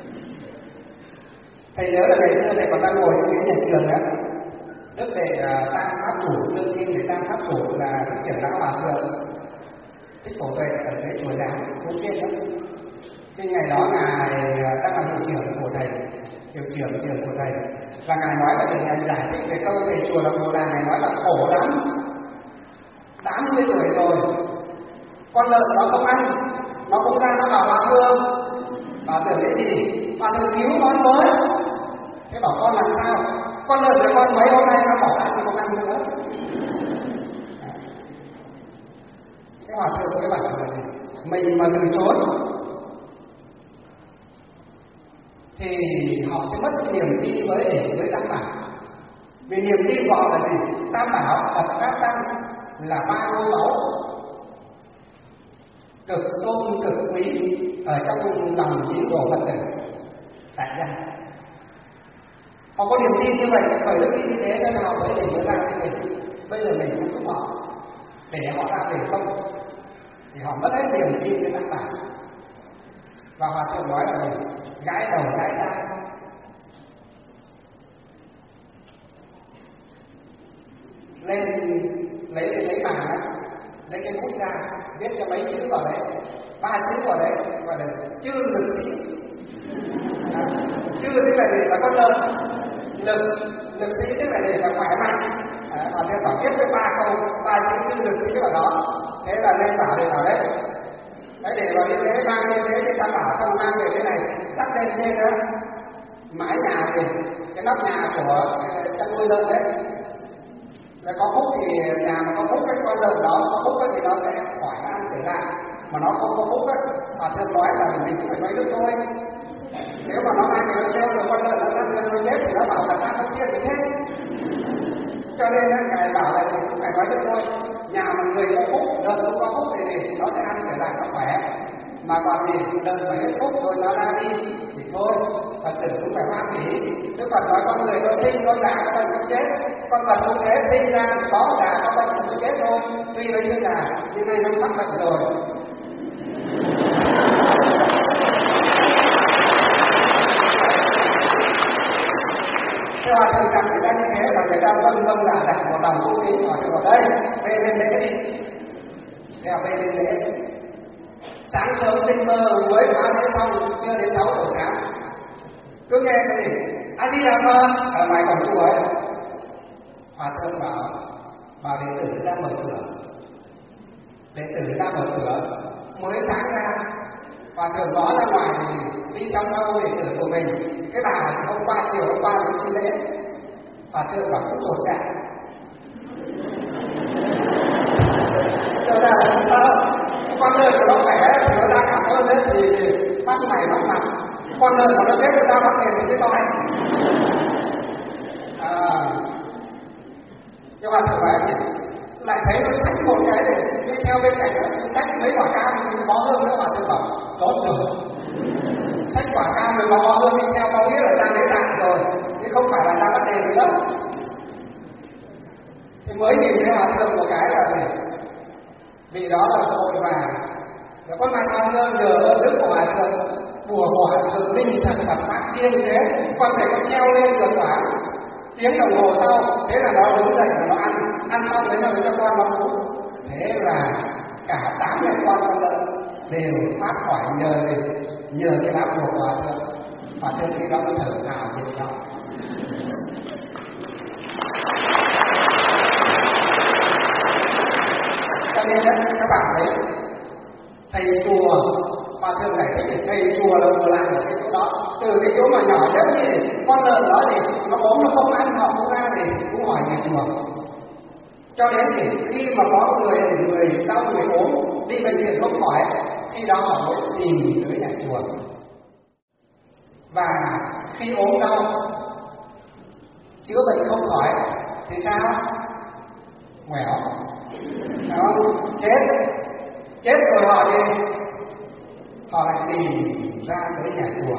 Thầy nhớ là ngày xưa thầy còn đang ngồi trong cái nhà trường á, đức để uh, tam pháp chủ đương nhiên để tam pháp chủ là cái trưởng lão hòa thượng thích phổ tuệ ở cái chùa giảng cũng biết đó. Khi ngày đó ngài đang làm hiệu trưởng của thầy, hiệu trưởng trường của thầy, và ngài nói là để ngài giải thích về câu thầy chùa là mùa làng, ngài nói là khổ lắm, tám mươi tuổi rồi, con lợn nó không ăn, nó cũng ra nó bảo hòa thượng, bảo tưởng cái gì, hòa thượng cứu con mới, thế bảo con làm sao, con lợn của con mấy hôm nay nó bỏ lại thì không ăn nữa. Cái hòa thượng cái bảo là gì, mình mà từ chối thì họ sẽ mất cái niềm tin với để với tam bảo, vì niềm tin của họ là gì, tam bảo Phật Pháp Tăng là ba ngôi báu cực tôn cực quý ở trong lòng tín đồ Phật tử tại gia. Họ có niềm tin như vậy, bởi đức tin như thế nên họ mới để ra cái mình. Bây giờ mình cũng giúp họ để họ ra về không thì họ mất hết niềm tin với tam bảo. Và hòa thượng nói là gì, gái đầu gái tai, lên lấy cái giấy bảng ấy, lấy cái bút ra viết cho mấy chữ vào đấy, ba chữ vào đấy gọi là chư lực sĩ. À, chư tức là gì, là con lợn, lực lực sĩ tức là gì, là khỏe mạnh. À, và thêm bảo viết với ba câu, ba chữ chư lực sĩ vào đó, thế là lên bảo để vào đấy. Đấy để vào như thế, mang như thế thì ta bảo xong mang về cái này, sắp lên trên đó, mái nhà thì cái nóc nhà của chăn nuôi lợn đấy. Là có khúc thì nhà mà có khúc cái con lợn đó, có khúc thì nó sẽ khỏi ăn trở lại, mà nó không có khúc ấy, hòa thượng nói là mình cũng phải nói nước thôi. Nếu mà nó ăn thì nó treo rồi con lợn nó ăn rồi nó chết thì nó bảo là ta không chia thì chết. Cho nên là ngài bảo là mình cũng phải nói nước thôi. Nhà mà người có khúc, lợn không có khúc thì gì, nó sẽ ăn trở lại nó khỏe. Mà còn gì, lợn phải hết khúc rồi nó ra đi thì thôi, Phật tử cũng phải hoan hỷ. Đức Phật nói con người có sinh, có già, có bệnh, có chết. Con vật cũng thế, sinh ra có già, có bệnh, có chết thôi. Tuy nó chưa già, nhưng nay nó mắc bệnh rồi. Thế hòa thượng gặp người ta như thế là người ta vâng vâng là đặt một lòng cung kính, hòa thượng vào đây, về lên lễ đi. Thế là về lên lễ. Sáng sớm tinh mơ mới phá lễ xong, chưa đến sáu giờ sáng. Cứ nghe cái gì, anh đi làm ơn ở ngoài cổng chùa ấy. Hòa thượng bảo, bảo đệ tử ra mở cửa. Đệ tử ra mở cửa, mới sáng ra, hòa thượng gõ ra ngoài thì đi trong đâu đệ tử của mình. Cái bà hôm qua chiều hôm qua cũng xin lễ. Hòa thượng bảo cũng đổ dạ. Cho ra là sao? Con lợn của nó khỏe thì nó ra cảm ơn đấy thì bắt mày bắt mặt. Con lợn của nó biết người ta bắt tiền thì sẽ nói. À, nhưng mà thử nói thì lại thấy nó xách một cái để đi theo bên cạnh nó xách mấy quả cam thì bó hương nữa mà tôi bảo tốt rồi. Xách quả cam rồi bó hương đi theo có nghĩa là ra lễ tạng rồi, chứ không phải là ra bắt tiền nữa. Thì mới nhìn thấy hòa thượng một cái là gì? Vì đó là vội vàng. Rồi con mạnh hòa thượng nhờ ơn đức của hòa thượng, của hòa thượng linh thần Phật Pháp tiên thế, con phải con treo lên được khoảng tiếng đồng hồ sau, thế là nó đứng dậy và nó ăn, ăn xong đấy là cho con nó uống. Thế là cả tám mẹ con con lợn đều thoát khỏi nhờ gì? Nhờ cái lá bùa của hòa thượng. Hòa thượng khi đó thở phào nhẹ nhõm. Cho nên các bạn thấy thầy chùa, hòa thượng giải thích thầy chùa là mùa làng ở cái chỗ đó, từ cái chỗ mà nhỏ nhất thì con lợn đó thì nó ốm nó không ăn, họ cũng ra thì cũng hỏi nhà chùa. Cho đến thì khi mà có người người đau người ốm đi bệnh viện không khỏi, khi đó họ mới tìm tới nhà chùa. Và khi ốm đau chữa bệnh không khỏi thì sao? Quẻo, đó, chết, chết rồi họ đi, họ lại tìm ra tới nhà chùa.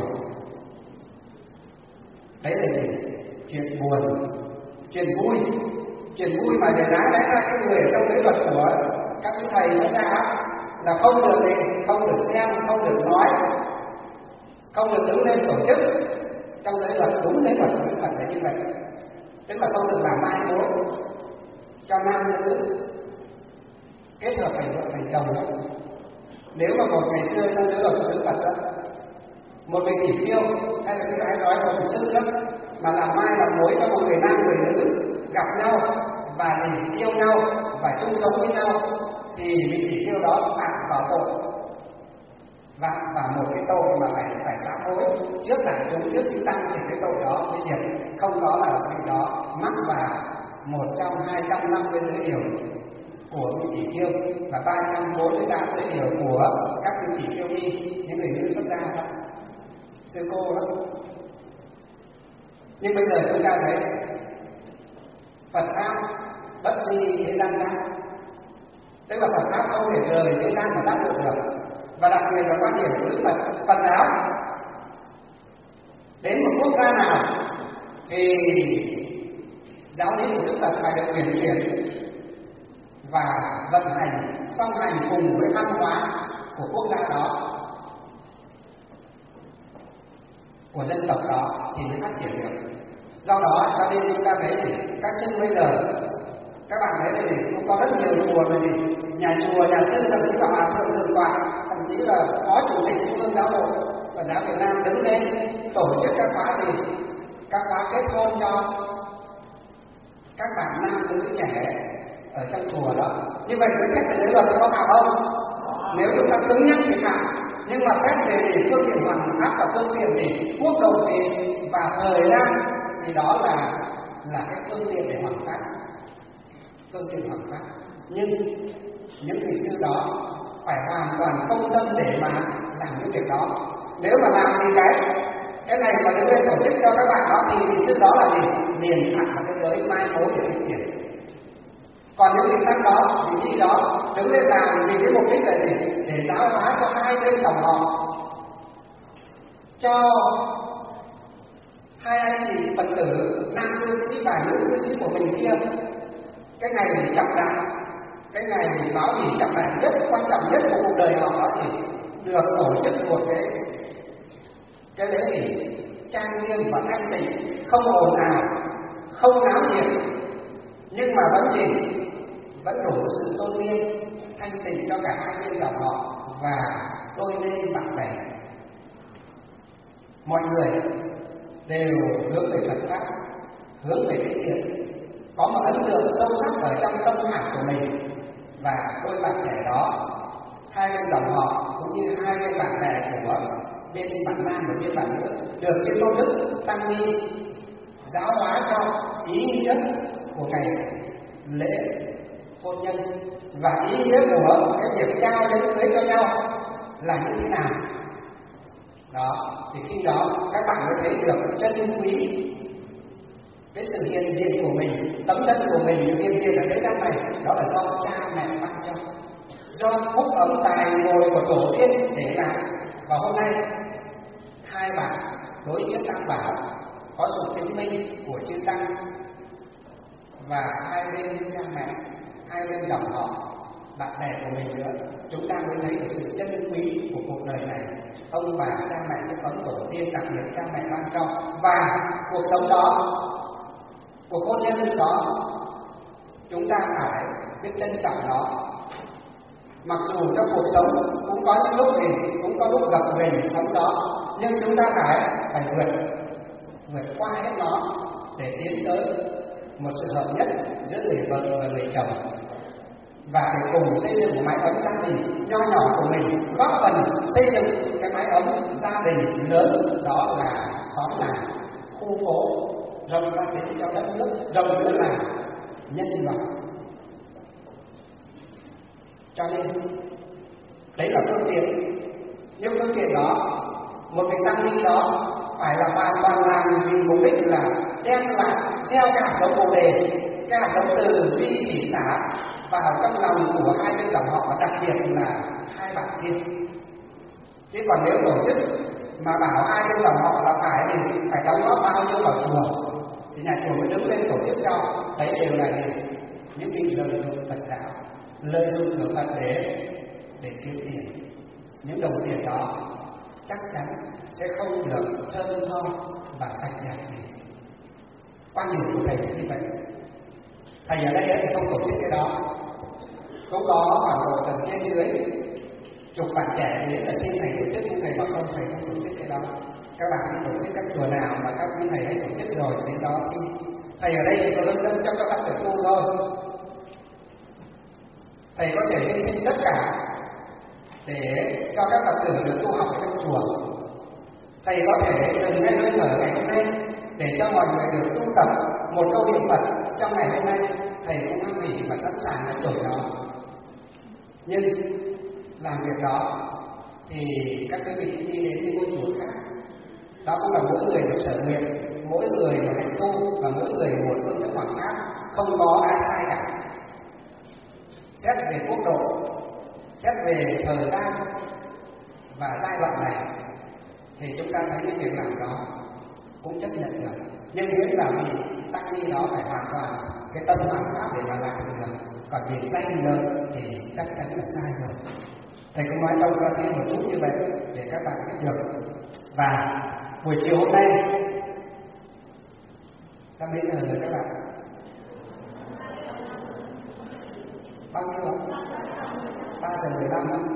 Đấy là gì? Chuyện buồn, chuyện vui, chuyện vui mà để nói đấy là cái người trong giới luật của các cái thầy nói ra là không được gì, không được xem, không được nói, không được đứng lên tổ chức. Trong giới luật, đúng giới luật của Phật là như vậy, tức là không được làm mai mối cho nam nữ kết hợp thành vợ thành chồng đó. Nếu mà một ngày xưa trong giới luật của Đức Phật đó, một người tỷ tiêu hay là cái ai nói một sư đó mà làm mai làm mối cho một người nam người nữ gặp nhau và để yêu nhau và chung sống với nhau, thì vị tỷ tiêu đó phạm vào tội và và một cái tội mà phải phải sám hối trước đại chúng trước chư tăng, thì cái tội đó mới diệt. Không có là vị đó mắc vào một trong hai trăm năm mươi giới điều của vị tỷ tiêu và ba trăm bốn mươi tám giới điều của các vị tỷ tiêu ni, những người nữ xuất gia đó, sư cô đó. Nhưng bây giờ chúng ta thấy Phật pháp bất ly thế gian pháp, tức là Phật pháp không thể rời thế gian mà tác động được. Và đặc biệt là quan điểm của Đức Phật, Phật giáo đến một quốc gia nào thì giáo lý của Đức Phật phải được uyển chuyển và vận hành song hành cùng với văn hóa của quốc gia đó, của dân tộc đó thì mới phát triển được. Do đó cho nên chúng ta thấy thì các sư bây giờ các bạn thấy thì cũng có rất nhiều chùa rồi gì, nhà chùa, nhà sư, thậm chí là hòa thượng thượng tọa, thậm chí là phó chủ tịch Trung ương Giáo hội Phật giáo Việt Nam đứng lên tổ chức các khóa gì, các khóa kết hôn cho các bạn nam nữ trẻ ở trong chùa đó. Như vậy với xét về giới luật có phạm không? Nếu chúng ta cứng nhắc thì phạm, nhưng mà xét về gì phương tiện hoàn pháp và phương tiện gì quốc độ thì và thời gian thì đó là là cái phương tiện để hoàn pháp, phương tiện hoàn pháp. Nhưng những vị sư đó phải hoàn toàn công tâm để mà làm những việc đó. Nếu mà làm thì cái cái này mà đứng lên tổ chức cho các bạn đó thì vị sư đó là gì? Điền thẳng vào cái giới mai mối để phát triển. Còn những vị tăng đó, vị trí đó đứng lên làm vì cái mục đích là gì? Để giáo hóa cho hai bên dòng họ, cho hai anh chị Phật tử nam cư sĩ và nữ cư sĩ của mình kia cái ngày thì trọng đại, cái ngày thì báo gì trọng đại nhất, quan trọng nhất của cuộc đời họ đó thì được tổ chức một cái cái lễ nghỉ trang nghiêm và thanh tịnh, không ồn ào, không náo nhiệt, nhưng mà vẫn gì, vẫn đủ sự tôn nghiêm thanh tịnh cho cả hai bên dòng họ và đôi bên bạn bè. Mọi người đều hướng về Phật pháp, hướng về cái thiện, có một ấn tượng sâu sắc ở trong tâm hải của mình. Và đôi bạn trẻ đó, hai bên dòng họ cũng như hai bên bạn bè của bên bạn nam và bên bạn nữ được cái công đức tăng ni giáo hóa cho ý nghĩa của ngày lễ hôn nhân và ý nghĩa của cái việc trao lễ cưới cho nhau là như thế nào. Đó, thì khi đó các bạn mới thấy được chân quý cái sự hiện diện của mình, tấm đất của mình hiện diện ở thế gian này, đó là do cha mẹ ban cho, do phúc ấm tài ngồi của tổ tiên để lại. Và hôm nay hai bạn đối chiếu tam bảo có sự chứng minh của chư tăng và hai bên cha mẹ, hai bên dòng họ, bạn bè của mình nữa, chúng ta mới thấy được sự chân quý của cuộc đời này. Ông bà cha mẹ những ấm tổ tiên đặc biệt cha mẹ ban cho, và cuộc sống đó, cuộc hôn nhân đó, chúng ta phải biết trân trọng nó. Mặc dù trong cuộc sống cũng có những lúc thì cũng có lúc gặp mình sống đó, nhưng chúng ta phải phải vượt vượt qua hết nó để tiến tới một sự hợp nhất giữa người vợ và người chồng, và để cùng xây dựng một mái ấm gia đình nho nhỏ của mình, góp phần xây dựng cái mái ấm gia đình lớn, đó là xóm làng, khu phố, rộng ra đến cho đất nước, rộng nữa là nhân loại. Cho nên đấy là phương tiện. Nhưng phương tiện đó, một cái tăng ni đó phải là hoàn toàn làm vì mục đích là đem lại gieo cái hạt giống bồ đề, cái hạt giống từ bi hỷ xả vào trong lòng của hai bên dòng họ, và đặc biệt là hai bạn kia. Chứ còn nếu tổ chức mà bảo hai bên dòng họ là phải thì phải đóng góp bao nhiêu vào chùa thì nhà chùa mới đứng lên tổ chức cho. Đấy đều là những cái lợi dụng Phật giáo, lợi dụng của Phật để để kiếm tiền. Những đồng tiền đó chắc chắn sẽ không được thơm tho và sạch đẹp gì. Quan điểm của thầy như vậy. Thầy ở đây thì không tổ chức cái đó. Cũng có khoảng độ tầm trên dưới chục bạn trẻ đến là xin thầy tổ chức, nhưng thầy bảo không, thầy không tổ chức cái đó. Các bạn đi tổ chức các chùa nào mà các quý thầy hay tổ chức rồi đến đó xin. Thầy ở đây thì có hướng dẫn cho các bạn tự tu thôi. Thầy có thể hy sinh tất cả để cho các Phật tử được tu học ở trong chùa. Thầy có thể dừng ngay hơi thở ngày hôm nay để cho mọi người được tu tập một câu niệm Phật trong ngày hôm nay. Thầy cũng hoan hỉ và sẵn sàng đánh đổi đó. Nhưng làm việc đó thì các quý vị đi đến những ngôi chùa khác. Đó cũng là mỗi người được sở nguyện, mỗi người là hạnh tu, và mỗi người một phương thức hoàn khác, không có ai sai cả. Xét về quốc độ, xét về thời gian và giai đoạn này thì chúng ta thấy những việc làm đó cũng chấp nhận được. Nhưng nếu là vì tăng ni đó phải hoàn toàn cái tâm hoàn pháp để mà làm được, còn vì danh lợi thì chắc chắn là sai rồi. Thầy cũng nói đâu ra thêm một chút như vậy để các bạn biết được. Và buổi chiều hôm nay đã mấy giờ rồi các bạn? Bao nhiêu ạ? ba giờ mười lăm đó.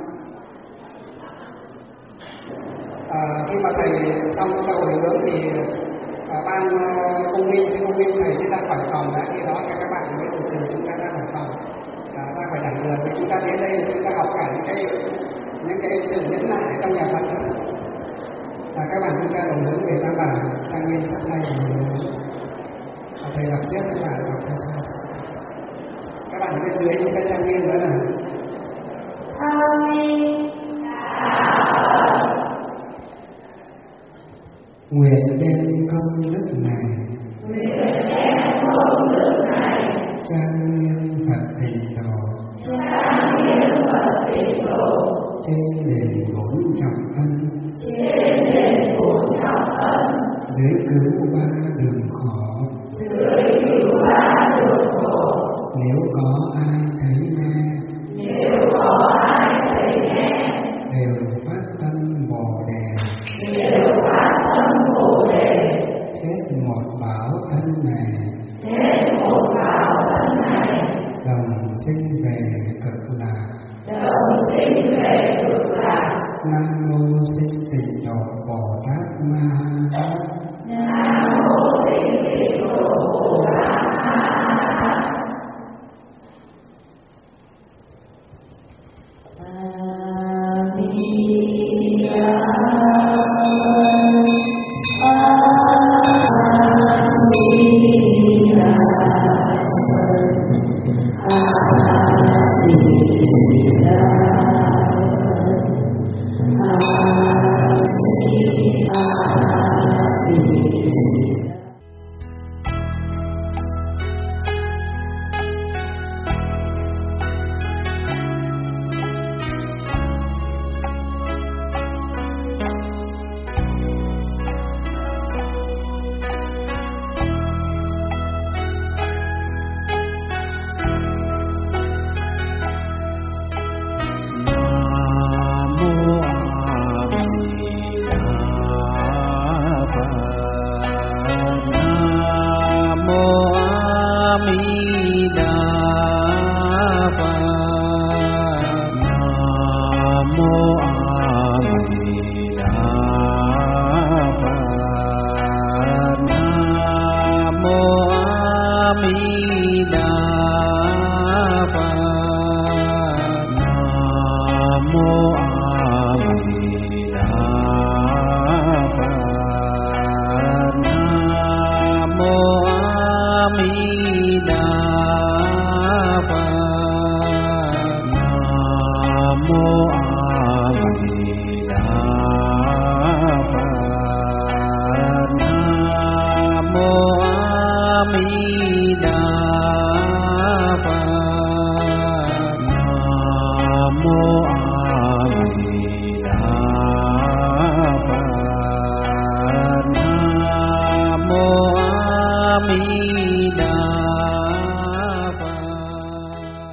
À, khi mà thầy xong cái hồi hướng thì à, ban công minh với công minh thầy đi ra khỏi phòng đã, khi đó cho các bạn mới từ từ chúng ta ra khỏi phòng, à, ra khỏi đảng đường. Thì chúng ta đến đây chúng ta học cả những cái những cái sự nhẫn nại ở trong nhà Phật đó. À, các bạn chúng ta đồng hướng về Tam Bảo trang nghiêm sắp tay thì thầy đọc trước, các bạn đọc theo sau. Các bạn bên dưới chúng ta trang nghiêm đó là Amen. nguyện đem công đức này, nguyện đem công đức này trang nghiêm Phật tịnh độ, trang nghiêm Phật tịnh độ trên nền bốn trọng ân, trên nền bốn trọng ân, dưới cứu ba đường khổ, dưới cứu ba đường khổ. Nếu có ai thấy nghe, nếu có ai thấy nghe, đều phát tâm Bồ đề, đều phát tâm Bồ đề, hết một báo thân này, hết một báo thân này, đồng sinh về cực lạc, đồng sinh về cực lạc. Nam mô Sinh Tịnh Độ Bồ Tát Ma Ha Tát. Nam mô Sinh Tịnh Độ Bồ Tát Ma Ha Tát. Mi